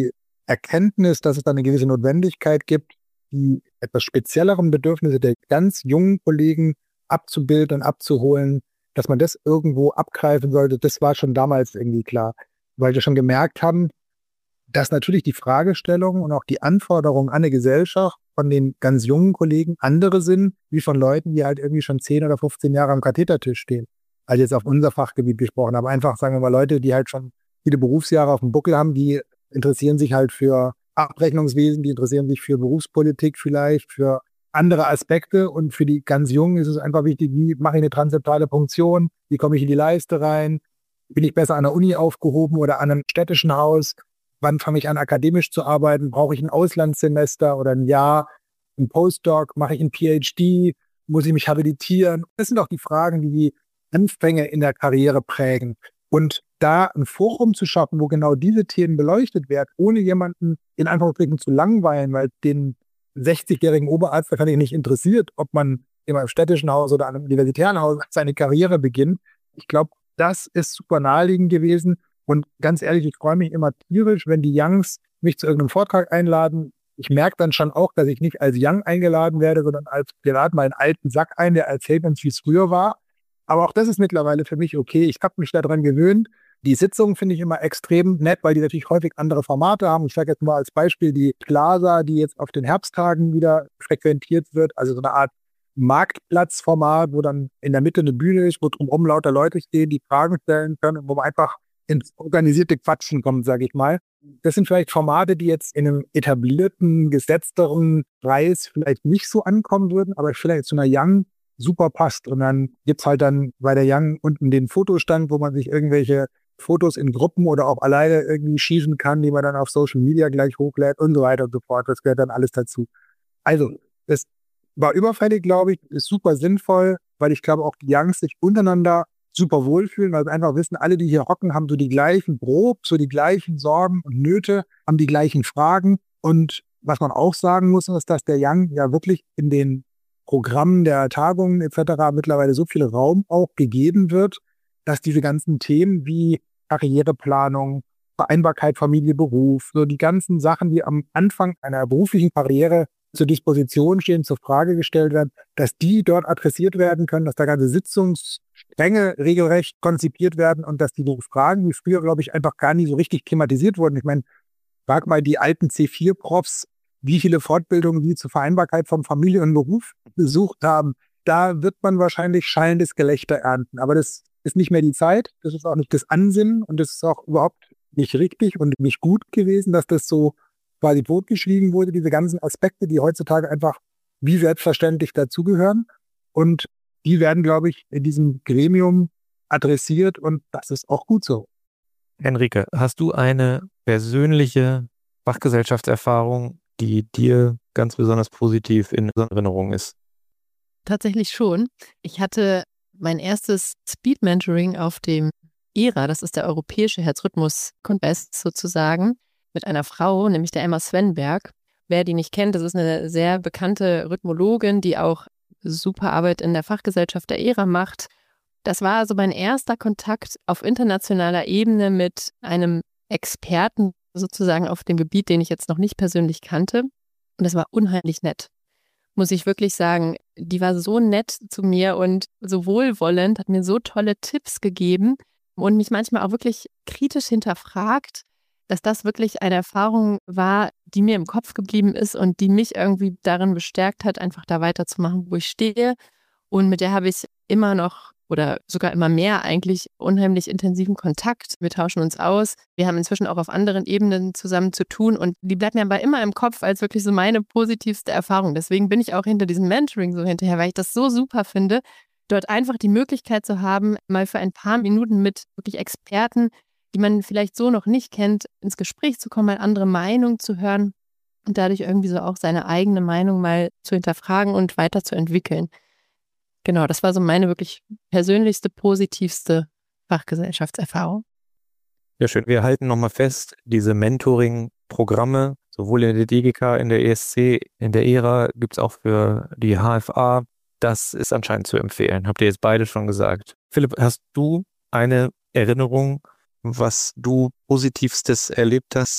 Erkenntnis, dass es da eine gewisse Notwendigkeit gibt, die etwas spezielleren Bedürfnisse der ganz jungen Kollegen abzubilden und abzuholen, dass man das irgendwo abgreifen sollte, das war schon damals irgendwie klar, weil wir schon gemerkt haben, dass natürlich die Fragestellungen und auch die Anforderungen an eine Gesellschaft von den ganz jungen Kollegen andere sind, wie von Leuten, die halt irgendwie schon zehn oder fünfzehn Jahre am Kathetertisch stehen. Also jetzt auf unser Fachgebiet gesprochen, aber einfach, sagen wir mal, Leute, die halt schon viele Berufsjahre auf dem Buckel haben, die interessieren sich halt für Abrechnungswesen, die interessieren sich für Berufspolitik vielleicht, für andere Aspekte, und für die ganz Jungen ist es einfach wichtig, wie mache ich eine transzeptale Punktion, wie komme ich in die Leiste rein, bin ich besser an der Uni aufgehoben oder an einem städtischen Haus, wann fange ich an akademisch zu arbeiten, brauche ich ein Auslandssemester oder ein Jahr, ein Postdoc, mache ich ein P H D, muss ich mich habilitieren. Das sind auch die Fragen, die die Anfänge in der Karriere prägen. Und da ein Forum zu schaffen, wo genau diese Themen beleuchtet werden, ohne jemanden in Anführungsstrichen zu langweilen, weil den sechzigjährigen Oberarzt wahrscheinlich nicht interessiert, ob man in einem städtischen Haus oder einem universitären Haus seine Karriere beginnt. Ich glaube, das ist super naheliegend gewesen. Und ganz ehrlich, ich freue mich immer tierisch, wenn die Youngs mich zu irgendeinem Vortrag einladen. Ich merke dann schon auch, dass ich nicht als Young eingeladen werde, sondern als, wir laden mal einen alten Sack ein, der erzählt uns, wie es früher war. Aber auch das ist mittlerweile für mich okay. Ich habe mich daran gewöhnt. Die Sitzungen finde ich immer extrem nett, weil die natürlich häufig andere Formate haben. Ich sage jetzt mal als Beispiel die Plaza, die jetzt auf den Herbsttagen wieder frequentiert wird. Also so eine Art Marktplatzformat, wo dann in der Mitte eine Bühne ist, wo drumherum lauter Leute stehen, die Fragen stellen können, wo man einfach ins organisierte Quatschen kommt, sage ich mal. Das sind vielleicht Formate, die jetzt in einem etablierten, gesetzteren Preis vielleicht nicht so ankommen würden, aber vielleicht zu einer Young super passt. Und dann gibt's halt dann bei der Young unten den Fotostand, wo man sich irgendwelche Fotos in Gruppen oder auch alleine irgendwie schießen kann, die man dann auf Social Media gleich hochlädt und so weiter und so fort. Das gehört dann alles dazu. Also, das war überfällig, glaube ich, ist super sinnvoll, weil ich glaube auch die Youngs sich untereinander super wohlfühlen, weil sie einfach wissen, alle, die hier hocken, haben so die gleichen Prob, so die gleichen Sorgen und Nöte, haben die gleichen Fragen. Und was man auch sagen muss, ist, dass der Young ja wirklich in den Programmen der Tagungen et cetera mittlerweile so viel Raum auch gegeben wird, dass diese ganzen Themen wie Karriereplanung, Vereinbarkeit Familie, Beruf, so die ganzen Sachen, die am Anfang einer beruflichen Karriere zur Disposition stehen, zur Frage gestellt werden, dass die dort adressiert werden können, dass da ganze Sitzungsstränge regelrecht konzipiert werden und dass die Fragen, die früher, glaube ich, einfach gar nie so richtig thematisiert wurden. Ich meine, frag mal die alten C vier Profs, wie viele Fortbildungen sie zur Vereinbarkeit von Familie und Beruf besucht haben. Da wird man wahrscheinlich schallendes Gelächter ernten. Aber das ist nicht mehr die Zeit, das ist auch nicht das Ansinnen und das ist auch überhaupt nicht richtig und nicht gut gewesen, dass das so quasi totgeschwiegen wurde, diese ganzen Aspekte, die heutzutage einfach wie selbstverständlich dazugehören. Und die werden, glaube ich, in diesem Gremium adressiert und das ist auch gut so. Henrike, hast du eine persönliche Fachgesellschaftserfahrung, die dir ganz besonders positiv in Erinnerung ist? Tatsächlich schon. Ich hatte mein erstes Speed-Mentoring auf dem E R A, das ist der Europäische Herzrhythmus-Kongress sozusagen, mit einer Frau, nämlich der Emma Svenberg. Wer die nicht kennt, das ist eine sehr bekannte Rhythmologin, die auch super Arbeit in der Fachgesellschaft der E R A macht. Das war also mein erster Kontakt auf internationaler Ebene mit einem Experten sozusagen auf dem Gebiet, den ich jetzt noch nicht persönlich kannte. Und das war unheimlich nett, muss ich wirklich sagen. Die war so nett zu mir und so wohlwollend, hat mir so tolle Tipps gegeben und mich manchmal auch wirklich kritisch hinterfragt, dass das wirklich eine Erfahrung war, die mir im Kopf geblieben ist und die mich irgendwie darin bestärkt hat, einfach da weiterzumachen, wo ich stehe. Und mit der habe ich immer noch oder sogar immer mehr eigentlich unheimlich intensiven Kontakt. Wir tauschen uns aus. Wir haben inzwischen auch auf anderen Ebenen zusammen zu tun und die bleibt mir aber immer im Kopf als wirklich so meine positivste Erfahrung. Deswegen bin ich auch hinter diesem Mentoring so hinterher, weil ich das so super finde, dort einfach die Möglichkeit zu haben, mal für ein paar Minuten mit wirklich Experten, die man vielleicht so noch nicht kennt, ins Gespräch zu kommen, mal andere Meinungen zu hören und dadurch irgendwie so auch seine eigene Meinung mal zu hinterfragen und weiterzuentwickeln. Genau, das war so meine wirklich persönlichste, positivste Fachgesellschaftserfahrung. Ja, schön. Wir halten nochmal fest, diese Mentoring-Programme, sowohl in der D G K, in der E S C, in der E R A, gibt es auch für die H F A. Das ist anscheinend zu empfehlen. Habt ihr jetzt beide schon gesagt. Philipp, hast du eine Erinnerung, was du Positivstes erlebt hast?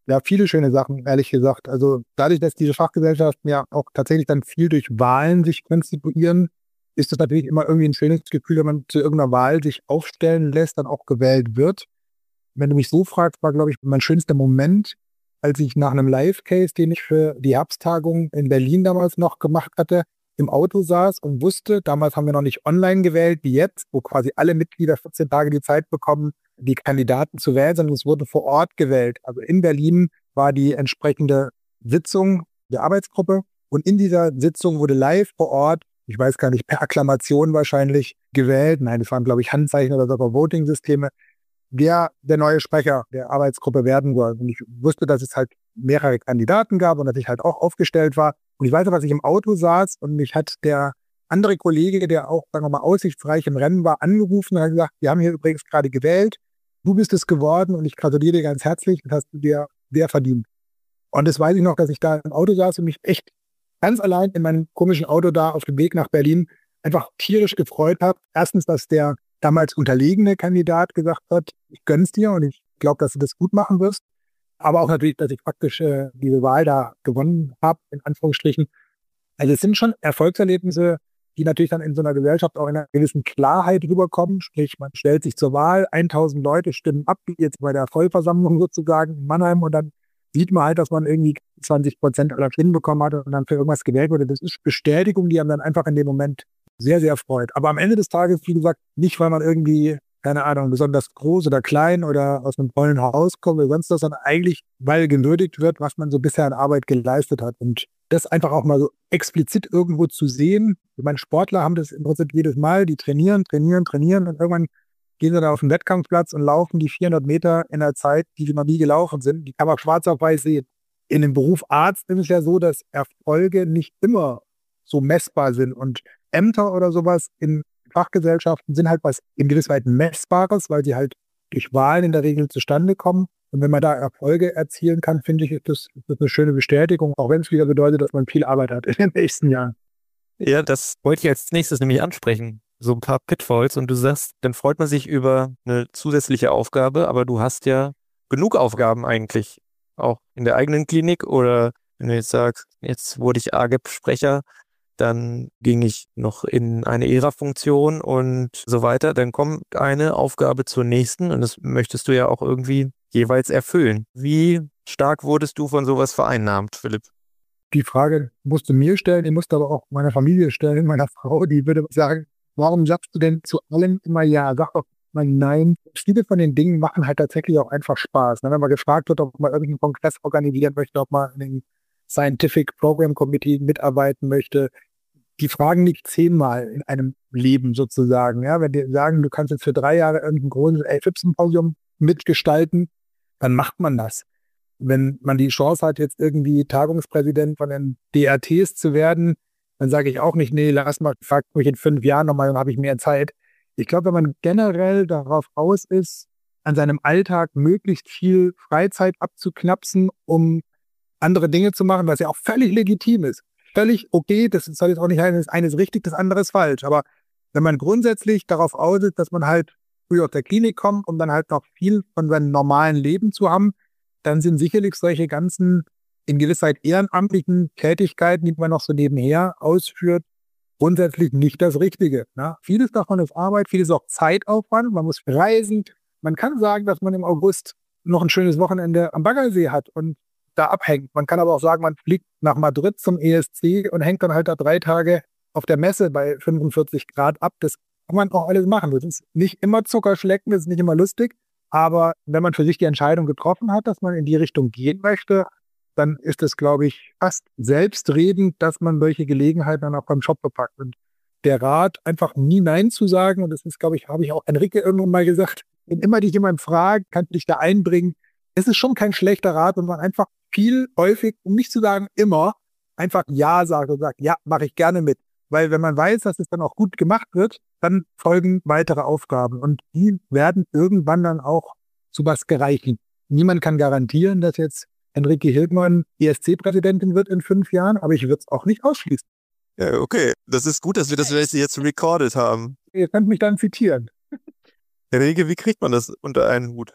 Ja, viele schöne Sachen, ehrlich gesagt. Also dadurch, dass diese Fachgesellschaften ja auch tatsächlich dann viel durch Wahlen sich konstituieren, ist es natürlich immer irgendwie ein schönes Gefühl, wenn man zu irgendeiner Wahl sich aufstellen lässt, dann auch gewählt wird. Wenn du mich so fragst, war, glaube ich, mein schönster Moment, als ich nach einem Live-Case, den ich für die Herbsttagung in Berlin damals noch gemacht hatte, im Auto saß und wusste, damals haben wir noch nicht online gewählt, wie jetzt, wo quasi alle Mitglieder vierzehn Tage die Zeit bekommen, die Kandidaten zu wählen, sondern es wurde vor Ort gewählt. Also in Berlin war die entsprechende Sitzung der Arbeitsgruppe und in dieser Sitzung wurde live vor Ort, ich weiß gar nicht, per Akklamation wahrscheinlich gewählt. Nein, es waren, glaube ich, Handzeichen oder sogar Voting-Systeme, wer der neue Sprecher der Arbeitsgruppe werden soll. Und ich wusste, dass es halt mehrere Kandidaten gab und dass ich halt auch aufgestellt war. Und ich weiß noch, dass ich im Auto saß und mich hat der andere Kollege, der auch, sagen wir mal, aussichtsreich im Rennen war, angerufen und hat gesagt, wir haben hier übrigens gerade gewählt, du bist es geworden und ich gratuliere dir ganz herzlich, das hast du dir sehr verdient. Und das weiß ich noch, dass ich da im Auto saß und mich echt ganz allein in meinem komischen Auto da auf dem Weg nach Berlin einfach tierisch gefreut habe. Erstens, dass der damals unterlegene Kandidat gesagt hat, ich gönn's dir und ich glaube, dass du das gut machen wirst. Aber auch natürlich, dass ich praktisch äh, diese Wahl da gewonnen habe, in Anführungsstrichen. Also es sind schon Erfolgserlebnisse, die natürlich dann in so einer Gesellschaft auch in einer gewissen Klarheit rüberkommen. Sprich, man stellt sich zur Wahl, tausend Leute stimmen ab, wie jetzt bei der Vollversammlung sozusagen in Mannheim und dann sieht man halt, dass man irgendwie zwanzig Prozent aller Stimmen bekommen hat und dann für irgendwas gewählt wurde. Das ist Bestätigung, die einem dann einfach in dem Moment sehr, sehr freut. Aber am Ende des Tages, wie gesagt, nicht, weil man irgendwie, keine Ahnung, besonders groß oder klein oder aus einem tollen Haus kommt oder sonst was, sondern eigentlich, weil gewürdigt wird, was man so bisher an Arbeit geleistet hat. Und das einfach auch mal so explizit irgendwo zu sehen. Ich meine, Sportler haben das im Prinzip jedes Mal, die trainieren, trainieren, trainieren und irgendwann gehen sie da auf den Wettkampfplatz und laufen die vierhundert Meter in einer Zeit, die sie noch nie gelaufen sind. Die kann man schwarz auf weiß sehen. In dem Beruf Arzt ist es ja so, dass Erfolge nicht immer so messbar sind und Ämter oder sowas in Fachgesellschaften sind halt was in gewisser Weise Messbares, weil sie halt durch Wahlen in der Regel zustande kommen. Und wenn man da Erfolge erzielen kann, finde ich, ist das, ist das eine schöne Bestätigung, auch wenn es wieder bedeutet, dass man viel Arbeit hat in den nächsten Jahren. Ja, das wollte ich als nächstes nämlich ansprechen. So ein paar Pitfalls und du sagst, dann freut man sich über eine zusätzliche Aufgabe, aber du hast ja genug Aufgaben eigentlich, auch in der eigenen Klinik oder wenn du jetzt sagst, jetzt wurde ich A G E P-Sprecher, dann ging ich noch in eine E R A-Funktion und so weiter. Dann kommt eine Aufgabe zur nächsten und das möchtest du ja auch irgendwie jeweils erfüllen. Wie stark wurdest du von sowas vereinnahmt, Philipp? Die Frage musst du mir stellen, die musst du aber auch meiner Familie stellen, meiner Frau, die würde sagen, warum sagst du denn zu allem immer ja? Sag doch mal nein. Viele von den Dingen machen halt tatsächlich auch einfach Spaß. Wenn man gefragt wird, ob man irgendeinen Kongress organisieren möchte, ob man in den Scientific Program Committee mitarbeiten möchte, die fragen nicht zehnmal in einem Leben sozusagen. Ja, wenn die sagen, du kannst jetzt für drei Jahre irgendein großes A F I P-Symposium mitgestalten, dann macht man das. Wenn man die Chance hat, jetzt irgendwie Tagungspräsident von den D R Ts zu werden, dann sage ich auch nicht, nee, lass mal, frag mich in fünf Jahren nochmal, dann habe ich mehr Zeit. Ich glaube, wenn man generell darauf aus ist, an seinem Alltag möglichst viel Freizeit abzuknapsen, um andere Dinge zu machen, was ja auch völlig legitim ist. Völlig okay, das soll jetzt auch nicht heißen, das eine ist richtig, das andere ist falsch. Aber wenn man grundsätzlich darauf aus ist, dass man halt früh aus der Klinik kommt, um dann halt noch viel von seinem normalen Leben zu haben, dann sind sicherlich solche ganzen in gewisser Zeit ehrenamtlichen Tätigkeiten, die man noch so nebenher ausführt, grundsätzlich nicht das Richtige. Ne? Vieles davon ist Arbeit, vieles ist auch Zeitaufwand. Man muss reisen. Man kann sagen, dass man im August noch ein schönes Wochenende am Baggersee hat und da abhängt. Man kann aber auch sagen, man fliegt nach Madrid zum E S C und hängt dann halt da drei Tage auf der Messe bei fünfundvierzig Grad ab. Das kann man auch alles machen. Das ist nicht immer Zuckerschlecken, das ist nicht immer lustig. Aber wenn man für sich die Entscheidung getroffen hat, dass man in die Richtung gehen möchte, dann ist es, glaube ich, fast selbstredend, dass man solche Gelegenheiten dann auch beim Job bepackt. Und der Rat, einfach nie Nein zu sagen, und das ist, glaube ich, habe ich auch Enrique irgendwann mal gesagt, wenn immer dich jemand fragt, kannst du dich da einbringen, es ist schon kein schlechter Rat, wenn man einfach viel, häufig, um nicht zu sagen immer, einfach Ja sagt und sagt, ja, mache ich gerne mit. Weil wenn man weiß, dass es dann auch gut gemacht wird, dann folgen weitere Aufgaben. Und die werden irgendwann dann auch zu was gereichen. Niemand kann garantieren, dass jetzt Enrique Hilgmann E S C-Präsidentin wird in fünf Jahren, aber ich würde es auch nicht ausschließen. Ja, okay. Das ist gut, dass wir das jetzt recorded haben. Ihr könnt mich dann zitieren. Enrique, wie kriegt man das unter einen Hut?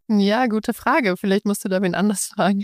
Ja, gute Frage. Vielleicht musst du da wen anders fragen.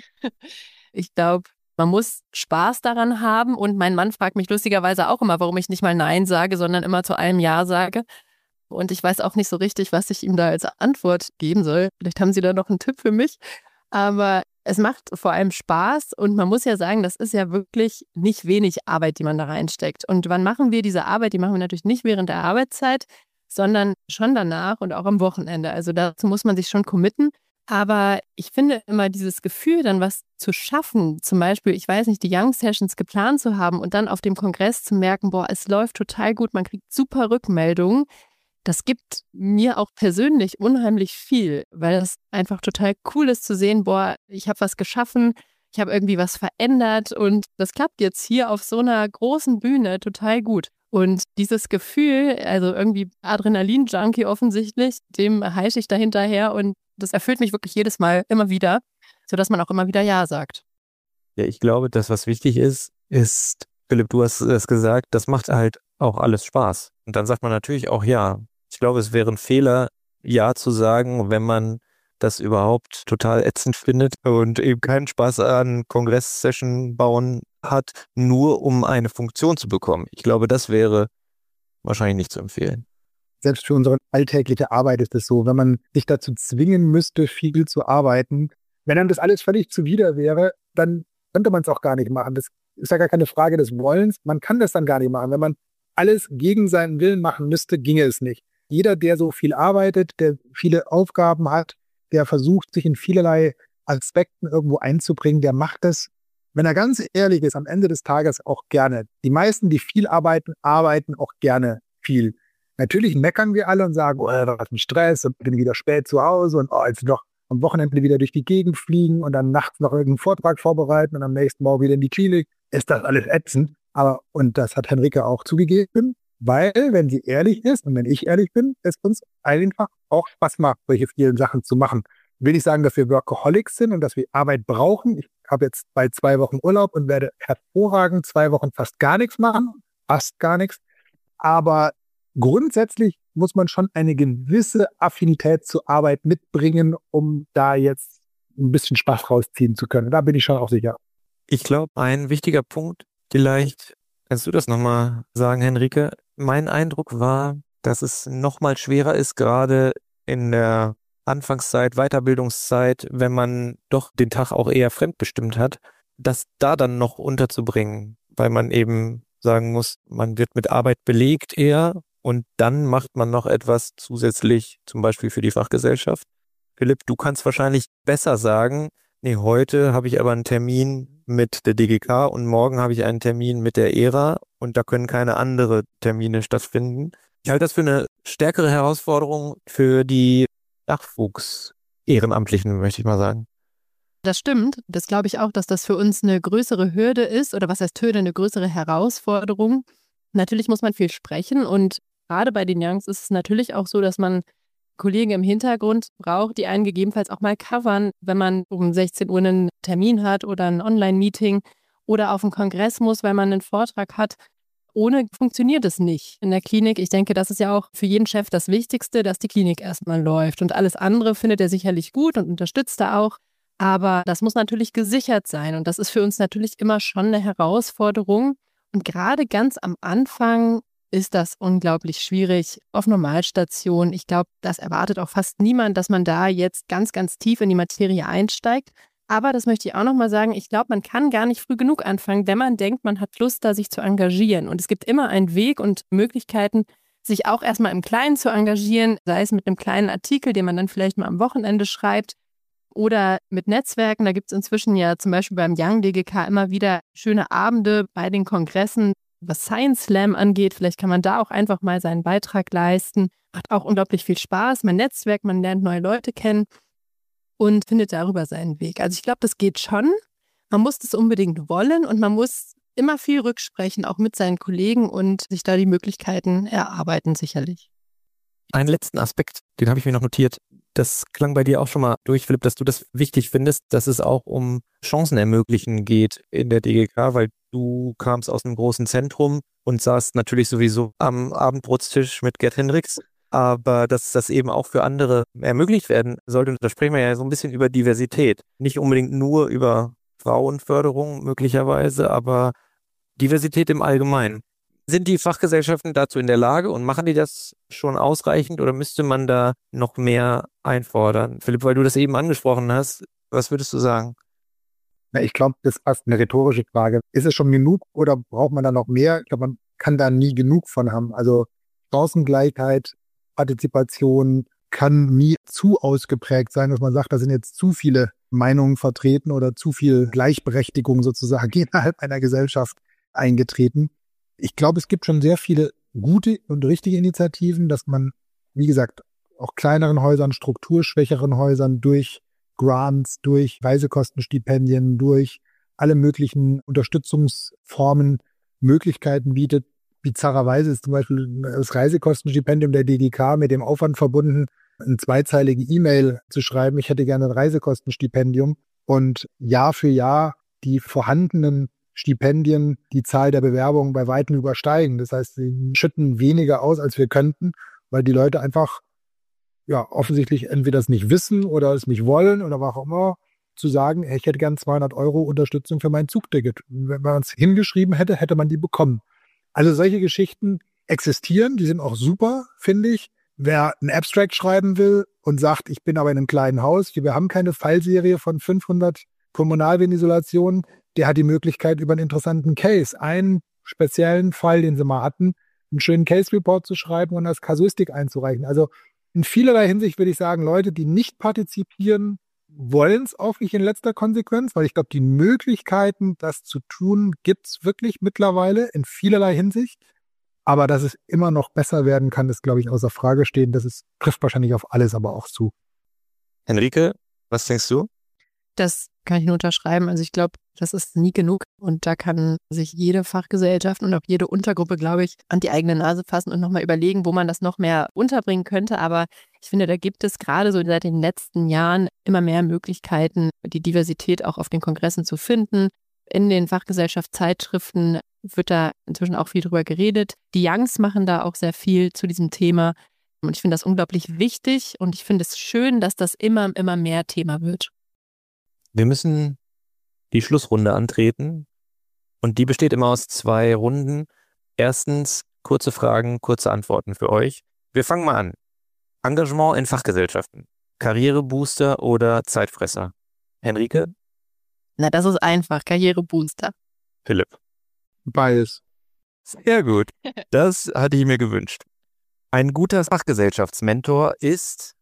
Ich glaube, man muss Spaß daran haben und mein Mann fragt mich lustigerweise auch immer, warum ich nicht mal Nein sage, sondern immer zu allem Ja sage. Und ich weiß auch nicht so richtig, was ich ihm da als Antwort geben soll. Vielleicht haben Sie da noch einen Tipp für mich. Aber es macht vor allem Spaß und man muss ja sagen, das ist ja wirklich nicht wenig Arbeit, die man da reinsteckt. Und wann machen wir diese Arbeit? Die machen wir natürlich nicht während der Arbeitszeit, sondern schon danach und auch am Wochenende. Also dazu muss man sich schon committen. Aber ich finde immer dieses Gefühl, dann was zu schaffen, zum Beispiel, ich weiß nicht, die Young Sessions geplant zu haben und dann auf dem Kongress zu merken, boah, es läuft total gut, man kriegt super Rückmeldungen. Das gibt mir auch persönlich unheimlich viel, weil es einfach total cool ist zu sehen, boah, ich habe was geschaffen, ich habe irgendwie was verändert und das klappt jetzt hier auf so einer großen Bühne total gut. Und dieses Gefühl, also irgendwie Adrenalin-Junkie offensichtlich, dem heische ich da hinterher und das erfüllt mich wirklich jedes Mal immer wieder, sodass man auch immer wieder Ja sagt. Ja, ich glaube, das, was wichtig ist, ist, Philipp, du hast es gesagt, das macht halt auch alles Spaß. Und dann sagt man natürlich auch Ja. Ich glaube, es wäre ein Fehler, Ja zu sagen, wenn man das überhaupt total ätzend findet und eben keinen Spaß an Kongress-Session bauen hat, nur um eine Funktion zu bekommen. Ich glaube, das wäre wahrscheinlich nicht zu empfehlen. Selbst für unsere alltägliche Arbeit ist es so, wenn man sich dazu zwingen müsste, viel zu arbeiten, wenn dann das alles völlig zuwider wäre, dann könnte man es auch gar nicht machen. Das ist ja gar keine Frage des Wollens. Man kann das dann gar nicht machen. Wenn man alles gegen seinen Willen machen müsste, ginge es nicht. Jeder, der so viel arbeitet, der viele Aufgaben hat, der versucht, sich in vielerlei Aspekten irgendwo einzubringen, der macht das, wenn er ganz ehrlich ist, am Ende des Tages auch gerne. Die meisten, die viel arbeiten, arbeiten auch gerne viel. Natürlich meckern wir alle und sagen, oh, was ein Stress und bin wieder spät zu Hause und oh, jetzt noch am Wochenende wieder durch die Gegend fliegen und dann nachts noch irgendeinen Vortrag vorbereiten und am nächsten Morgen wieder in die Klinik. Ist das alles ätzend? Aber, und das hat Henrike auch zugegeben, weil, wenn sie ehrlich ist und wenn ich ehrlich bin, es uns einfach auch Spaß macht, solche vielen Sachen zu machen. Ich will nicht sagen, dass wir Workaholics sind und dass wir Arbeit brauchen. Ich habe jetzt bald zwei Wochen Urlaub und werde hervorragend zwei Wochen fast gar nichts machen, fast gar nichts. Aber grundsätzlich muss man schon eine gewisse Affinität zur Arbeit mitbringen, um da jetzt ein bisschen Spaß rausziehen zu können. Da bin ich schon auch sicher. Ich glaube, ein wichtiger Punkt, vielleicht kannst du das nochmal sagen, Henrike. Mein Eindruck war, dass es nochmal schwerer ist, gerade in der Anfangszeit, Weiterbildungszeit, wenn man doch den Tag auch eher fremdbestimmt hat, das da dann noch unterzubringen, weil man eben sagen muss, man wird mit Arbeit belegt eher und dann macht man noch etwas zusätzlich, zum Beispiel für die Fachgesellschaft. Philipp, du kannst wahrscheinlich besser sagen, nee, heute habe ich aber einen Termin mit der D G K und morgen habe ich einen Termin mit der E R A und da können keine anderen Termine stattfinden. Ich halte das für eine stärkere Herausforderung für die Nachwuchs-Ehrenamtlichen, möchte ich mal sagen. Das stimmt. Das glaube ich auch, dass das für uns eine größere Hürde ist oder was heißt Hürde, eine größere Herausforderung. Natürlich muss man viel sprechen und gerade bei den Youngs ist es natürlich auch so, dass man Kollegen im Hintergrund braucht, die einen gegebenenfalls auch mal covern, wenn man um sechzehn Uhr einen Termin hat oder ein Online-Meeting oder auf einen Kongress muss, weil man einen Vortrag hat. Ohne funktioniert es nicht in der Klinik. Ich denke, das ist ja auch für jeden Chef das Wichtigste, dass die Klinik erstmal läuft. Und alles andere findet er sicherlich gut und unterstützt er auch. Aber das muss natürlich gesichert sein. Und das ist für uns natürlich immer schon eine Herausforderung. Und gerade ganz am Anfang ist das unglaublich schwierig auf Normalstation. Ich glaube, das erwartet auch fast niemand, dass man da jetzt ganz, ganz tief in die Materie einsteigt. Aber das möchte ich auch nochmal sagen, ich glaube, man kann gar nicht früh genug anfangen, wenn man denkt, man hat Lust, da sich zu engagieren. Und es gibt immer einen Weg und Möglichkeiten, sich auch erstmal im Kleinen zu engagieren, sei es mit einem kleinen Artikel, den man dann vielleicht mal am Wochenende schreibt oder mit Netzwerken. Da gibt es inzwischen ja zum Beispiel beim Young D G K immer wieder schöne Abende bei den Kongressen, was Science Slam angeht. Vielleicht kann man da auch einfach mal seinen Beitrag leisten. Macht auch unglaublich viel Spaß. Man Netzwerk, man lernt neue Leute kennen und findet darüber seinen Weg. Also ich glaube, das geht schon. Man muss das unbedingt wollen und man muss immer viel rücksprechen, auch mit seinen Kollegen und sich da die Möglichkeiten erarbeiten, sicherlich. Einen letzten Aspekt, den habe ich mir noch notiert. Das klang bei dir auch schon mal durch, Philipp, dass du das wichtig findest, dass es auch um Chancen ermöglichen geht in der D G K, weil du kamst aus einem großen Zentrum und saßt natürlich sowieso am Abendbrotstisch mit Gerd Hendricks. aber dass das eben auch für andere ermöglicht werden sollte. Und da sprechen wir ja so ein bisschen über Diversität. Nicht unbedingt nur über Frauenförderung möglicherweise, aber Diversität im Allgemeinen. Sind die Fachgesellschaften dazu in der Lage und machen die das schon ausreichend oder müsste man da noch mehr einfordern? Philipp, weil du das eben angesprochen hast, was würdest du sagen? Na, ich glaube, das ist fast eine rhetorische Frage. Ist es schon genug oder braucht man da noch mehr? Ich glaube, man kann da nie genug von haben. Also Chancengleichheit, Partizipation kann nie zu ausgeprägt sein, dass man sagt, da sind jetzt zu viele Meinungen vertreten oder zu viel Gleichberechtigung sozusagen innerhalb einer Gesellschaft eingetreten. Ich glaube, es gibt schon sehr viele gute und richtige Initiativen, dass man, wie gesagt, auch kleineren Häusern, strukturschwächeren Häusern durch Grants, durch Reisekostenstipendien, durch alle möglichen Unterstützungsformen Möglichkeiten bietet. Bizarrerweise ist zum Beispiel das Reisekostenstipendium der D G K mit dem Aufwand verbunden, eine zweizeilige E-Mail zu schreiben, ich hätte gerne ein Reisekostenstipendium und Jahr für Jahr die vorhandenen Stipendien die Zahl der Bewerbungen bei weitem übersteigen. Das heißt, sie schütten weniger aus, als wir könnten, weil die Leute einfach ja offensichtlich entweder es nicht wissen oder es nicht wollen oder was auch immer, zu sagen, ich hätte gern zweihundert Euro Unterstützung für mein Zugticket. Wenn man es hingeschrieben hätte, hätte man die bekommen. Also solche Geschichten existieren, die sind auch super, finde ich. Wer ein Abstract schreiben will und sagt, ich bin aber in einem kleinen Haus, wir haben keine Fallserie von fünfhundert Kommunalventilationen, der hat die Möglichkeit, über einen interessanten Case, einen speziellen Fall, den sie mal hatten, einen schönen Case-Report zu schreiben und als Kasuistik einzureichen. Also in vielerlei Hinsicht würde ich sagen, Leute, die nicht partizipieren, wollen es auch nicht in letzter Konsequenz, weil ich glaube, die Möglichkeiten, das zu tun, gibt es wirklich mittlerweile in vielerlei Hinsicht. Aber dass es immer noch besser werden kann, ist, glaube ich, außer Frage stehen. Das ist, trifft wahrscheinlich auf alles aber auch zu. Henrike, was denkst du? Das kann ich nur unterschreiben. Also ich glaube, das ist nie genug und da kann sich jede Fachgesellschaft und auch jede Untergruppe, glaube ich, an die eigene Nase fassen und nochmal überlegen, wo man das noch mehr unterbringen könnte. Aber ich finde, da gibt es gerade so seit den letzten Jahren immer mehr Möglichkeiten, die Diversität auch auf den Kongressen zu finden. In den Fachgesellschaftszeitschriften wird da inzwischen auch viel drüber geredet. Die Youngs machen da auch sehr viel zu diesem Thema und ich finde das unglaublich wichtig und ich finde es schön, dass das immer, immer mehr Thema wird. Wir müssen die Schlussrunde antreten und die besteht immer aus zwei Runden. Erstens kurze Fragen, kurze Antworten für euch. Wir fangen mal an. Engagement in Fachgesellschaften, Karrierebooster oder Zeitfresser? Henrike? Na, das ist einfach, Karrierebooster. Philipp? Beides. Sehr gut, das hatte ich mir gewünscht. Ein guter Fachgesellschaftsmentor ist?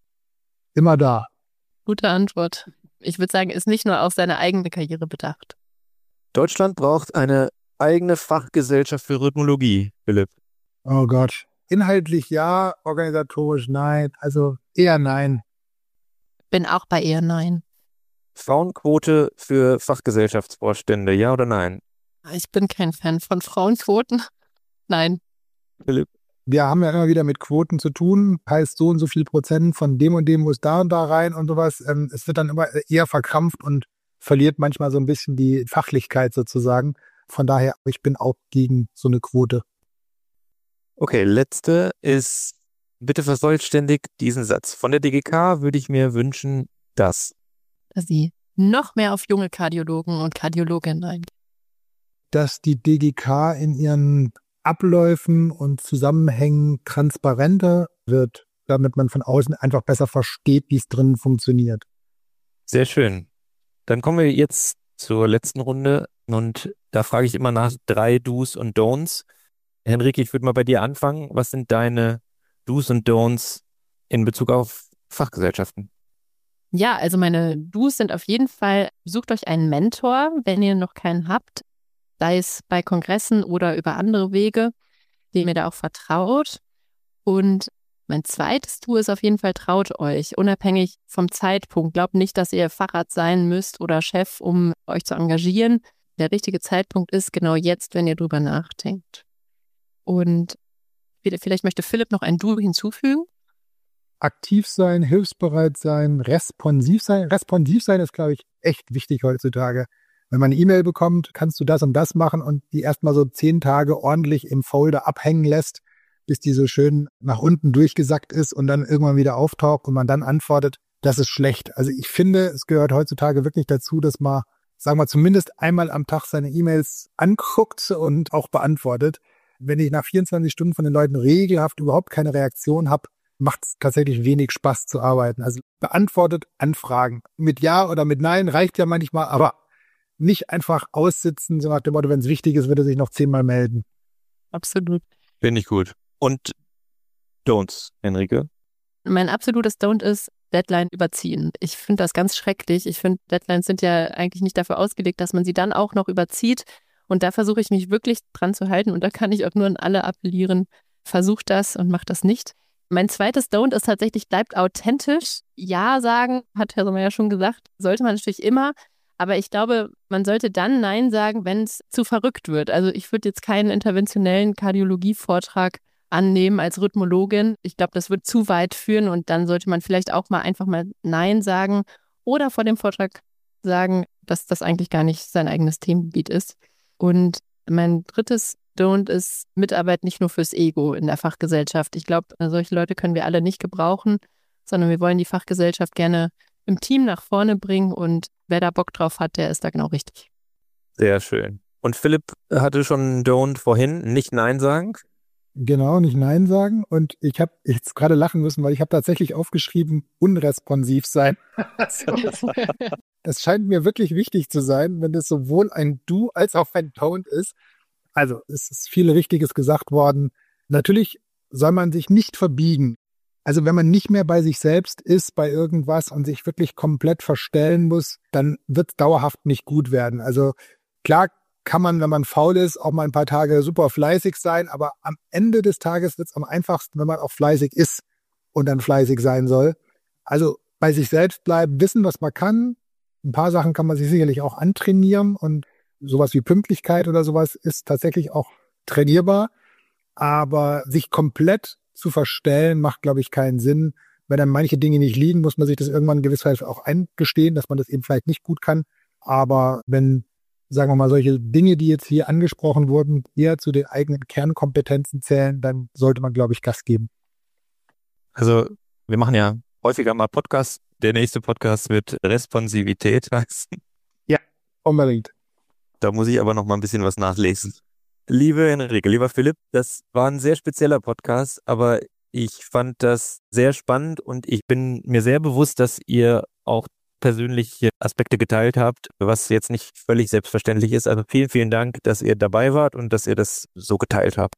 Immer da. Gute Antwort. Ich würde sagen, ist nicht nur auf seine eigene Karriere bedacht. Deutschland braucht eine eigene Fachgesellschaft für Rhythmologie, Philipp. Oh Gott. Inhaltlich ja, organisatorisch nein. Also eher nein. Bin auch bei eher nein. Frauenquote für Fachgesellschaftsvorstände, ja oder nein? Ich bin kein Fan von Frauenquoten. Nein. Philipp? Wir haben ja immer wieder mit Quoten zu tun, heißt so und so viel Prozent von dem und dem muss da und da rein und sowas. Es wird dann immer eher verkrampft und verliert manchmal so ein bisschen die Fachlichkeit sozusagen. Von daher, ich bin auch gegen so eine Quote. Okay, letzte ist, bitte vervollständigt diesen Satz. Von der D G K würde ich mir wünschen, dass Dass sie noch mehr auf junge Kardiologen und Kardiologinnen eingehen. Dass die D G K in ihren Abläufen und Zusammenhängen transparenter wird, damit man von außen einfach besser versteht, wie es drinnen funktioniert. Sehr schön. Dann kommen wir jetzt zur letzten Runde und da frage ich immer nach drei Do's und Don'ts. Henrike, ich würde mal bei dir anfangen. Was sind deine Do's und Don'ts in Bezug auf Fachgesellschaften? Ja, also meine Do's sind auf jeden Fall, sucht euch einen Mentor, wenn ihr noch keinen habt, sei es bei Kongressen oder über andere Wege, dem ihr da auch vertraut. Und mein zweites Do ist auf jeden Fall, traut euch, unabhängig vom Zeitpunkt. Glaubt nicht, dass ihr Facharzt sein müsst oder Chef, um euch zu engagieren. Der richtige Zeitpunkt ist genau jetzt, wenn ihr drüber nachdenkt. Und vielleicht möchte Philipp noch ein Do hinzufügen. Aktiv sein, hilfsbereit sein, responsiv sein. Responsiv sein ist, glaube ich, echt wichtig heutzutage. Wenn man eine E-Mail bekommt, kannst du das und das machen und die erstmal so zehn Tage ordentlich im Folder abhängen lässt, bis die so schön nach unten durchgesackt ist und dann irgendwann wieder auftaucht und man dann antwortet, das ist schlecht. Also ich finde, es gehört heutzutage wirklich dazu, dass man, sagen wir, zumindest einmal am Tag seine E-Mails anguckt und auch beantwortet. Wenn ich nach vierundzwanzig Stunden von den Leuten regelhaft überhaupt keine Reaktion habe, macht es tatsächlich wenig Spaß zu arbeiten. Also beantwortet Anfragen. Mit Ja oder mit Nein reicht ja manchmal, aber nicht einfach aussitzen, so nach dem Motto, wenn es wichtig ist, würde sich noch zehnmal melden. Absolut. Finde ich gut. Und Don'ts, Henrike? Mein absolutes Don't ist Deadline überziehen. Ich finde das ganz schrecklich. Ich finde, Deadlines sind ja eigentlich nicht dafür ausgelegt, dass man sie dann auch noch überzieht. Und da versuche ich mich wirklich dran zu halten. Und da kann ich auch nur an alle appellieren, versucht das und macht das nicht. Mein zweites Don't ist tatsächlich, bleibt authentisch. Ja sagen, hat Herr Sommer ja schon gesagt, sollte man natürlich immer. Aber ich glaube, man sollte dann Nein sagen, wenn es zu verrückt wird. Also ich würde jetzt keinen interventionellen Kardiologie-Vortrag annehmen als Rhythmologin. Ich glaube, das wird zu weit führen und dann sollte man vielleicht auch mal einfach mal Nein sagen oder vor dem Vortrag sagen, dass das eigentlich gar nicht sein eigenes Themengebiet ist. Und mein drittes Don't ist Mitarbeit nicht nur fürs Ego in der Fachgesellschaft. Ich glaube, solche Leute können wir alle nicht gebrauchen, sondern wir wollen die Fachgesellschaft gerne im Team nach vorne bringen und wer da Bock drauf hat, der ist da genau richtig. Sehr schön. Und Philipp hatte schon einen Don't vorhin, nicht Nein sagen. Genau, nicht Nein sagen. Und ich habe jetzt gerade lachen müssen, weil ich habe tatsächlich aufgeschrieben, unresponsiv sein. Das scheint mir wirklich wichtig zu sein, wenn das sowohl ein Du als auch ein Don't ist. Also es ist viel Richtiges gesagt worden. Natürlich soll man sich nicht verbiegen. Also wenn man nicht mehr bei sich selbst ist, bei irgendwas und sich wirklich komplett verstellen muss, dann wird es dauerhaft nicht gut werden. Also klar kann man, wenn man faul ist, auch mal ein paar Tage super fleißig sein, aber am Ende des Tages wird es am einfachsten, wenn man auch fleißig ist und dann fleißig sein soll. Also bei sich selbst bleiben, wissen, was man kann. Ein paar Sachen kann man sich sicherlich auch antrainieren und sowas wie Pünktlichkeit oder sowas ist tatsächlich auch trainierbar, aber sich komplett zu verstellen, macht, glaube ich, keinen Sinn. Wenn dann manche Dinge nicht liegen, muss man sich das irgendwann gewisserweise auch eingestehen, dass man das eben vielleicht nicht gut kann. Aber wenn, sagen wir mal, solche Dinge, die jetzt hier angesprochen wurden, eher zu den eigenen Kernkompetenzen zählen, dann sollte man, glaube ich, Gas geben. Also wir machen ja häufiger mal Podcasts. Der nächste Podcast wird Responsivität heißen. Ja, unbedingt. Da muss ich aber noch mal ein bisschen was nachlesen. Liebe Henrike, lieber Philipp, das war ein sehr spezieller Podcast, aber ich fand das sehr spannend und ich bin mir sehr bewusst, dass ihr auch persönliche Aspekte geteilt habt, was jetzt nicht völlig selbstverständlich ist. Also vielen, vielen Dank, dass ihr dabei wart und dass ihr das so geteilt habt.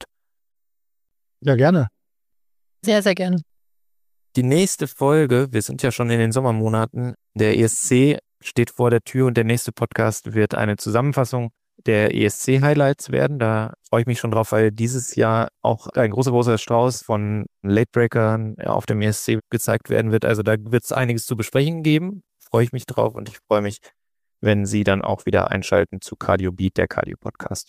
Ja, gerne. Sehr, sehr gerne. Die nächste Folge, wir sind ja schon in den Sommermonaten, der E S C steht vor der Tür und der nächste Podcast wird eine Zusammenfassung der E S C-Highlights werden. Da freue ich mich schon drauf, weil dieses Jahr auch ein großer, großer Strauß von Late-Breakern auf dem E S C gezeigt werden wird. Also da wird es einiges zu besprechen geben. Freue ich mich drauf und ich freue mich, wenn Sie dann auch wieder einschalten zu Cardio Beat, der Cardio-Podcast.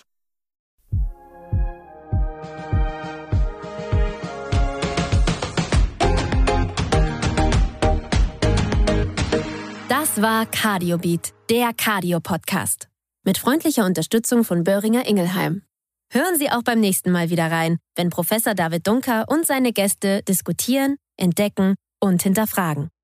Das war Cardio Beat, der Cardio-Podcast. Mit freundlicher Unterstützung von Boehringer Ingelheim. Hören Sie auch beim nächsten Mal wieder rein, wenn Professor David Dunker und seine Gäste diskutieren, entdecken und hinterfragen.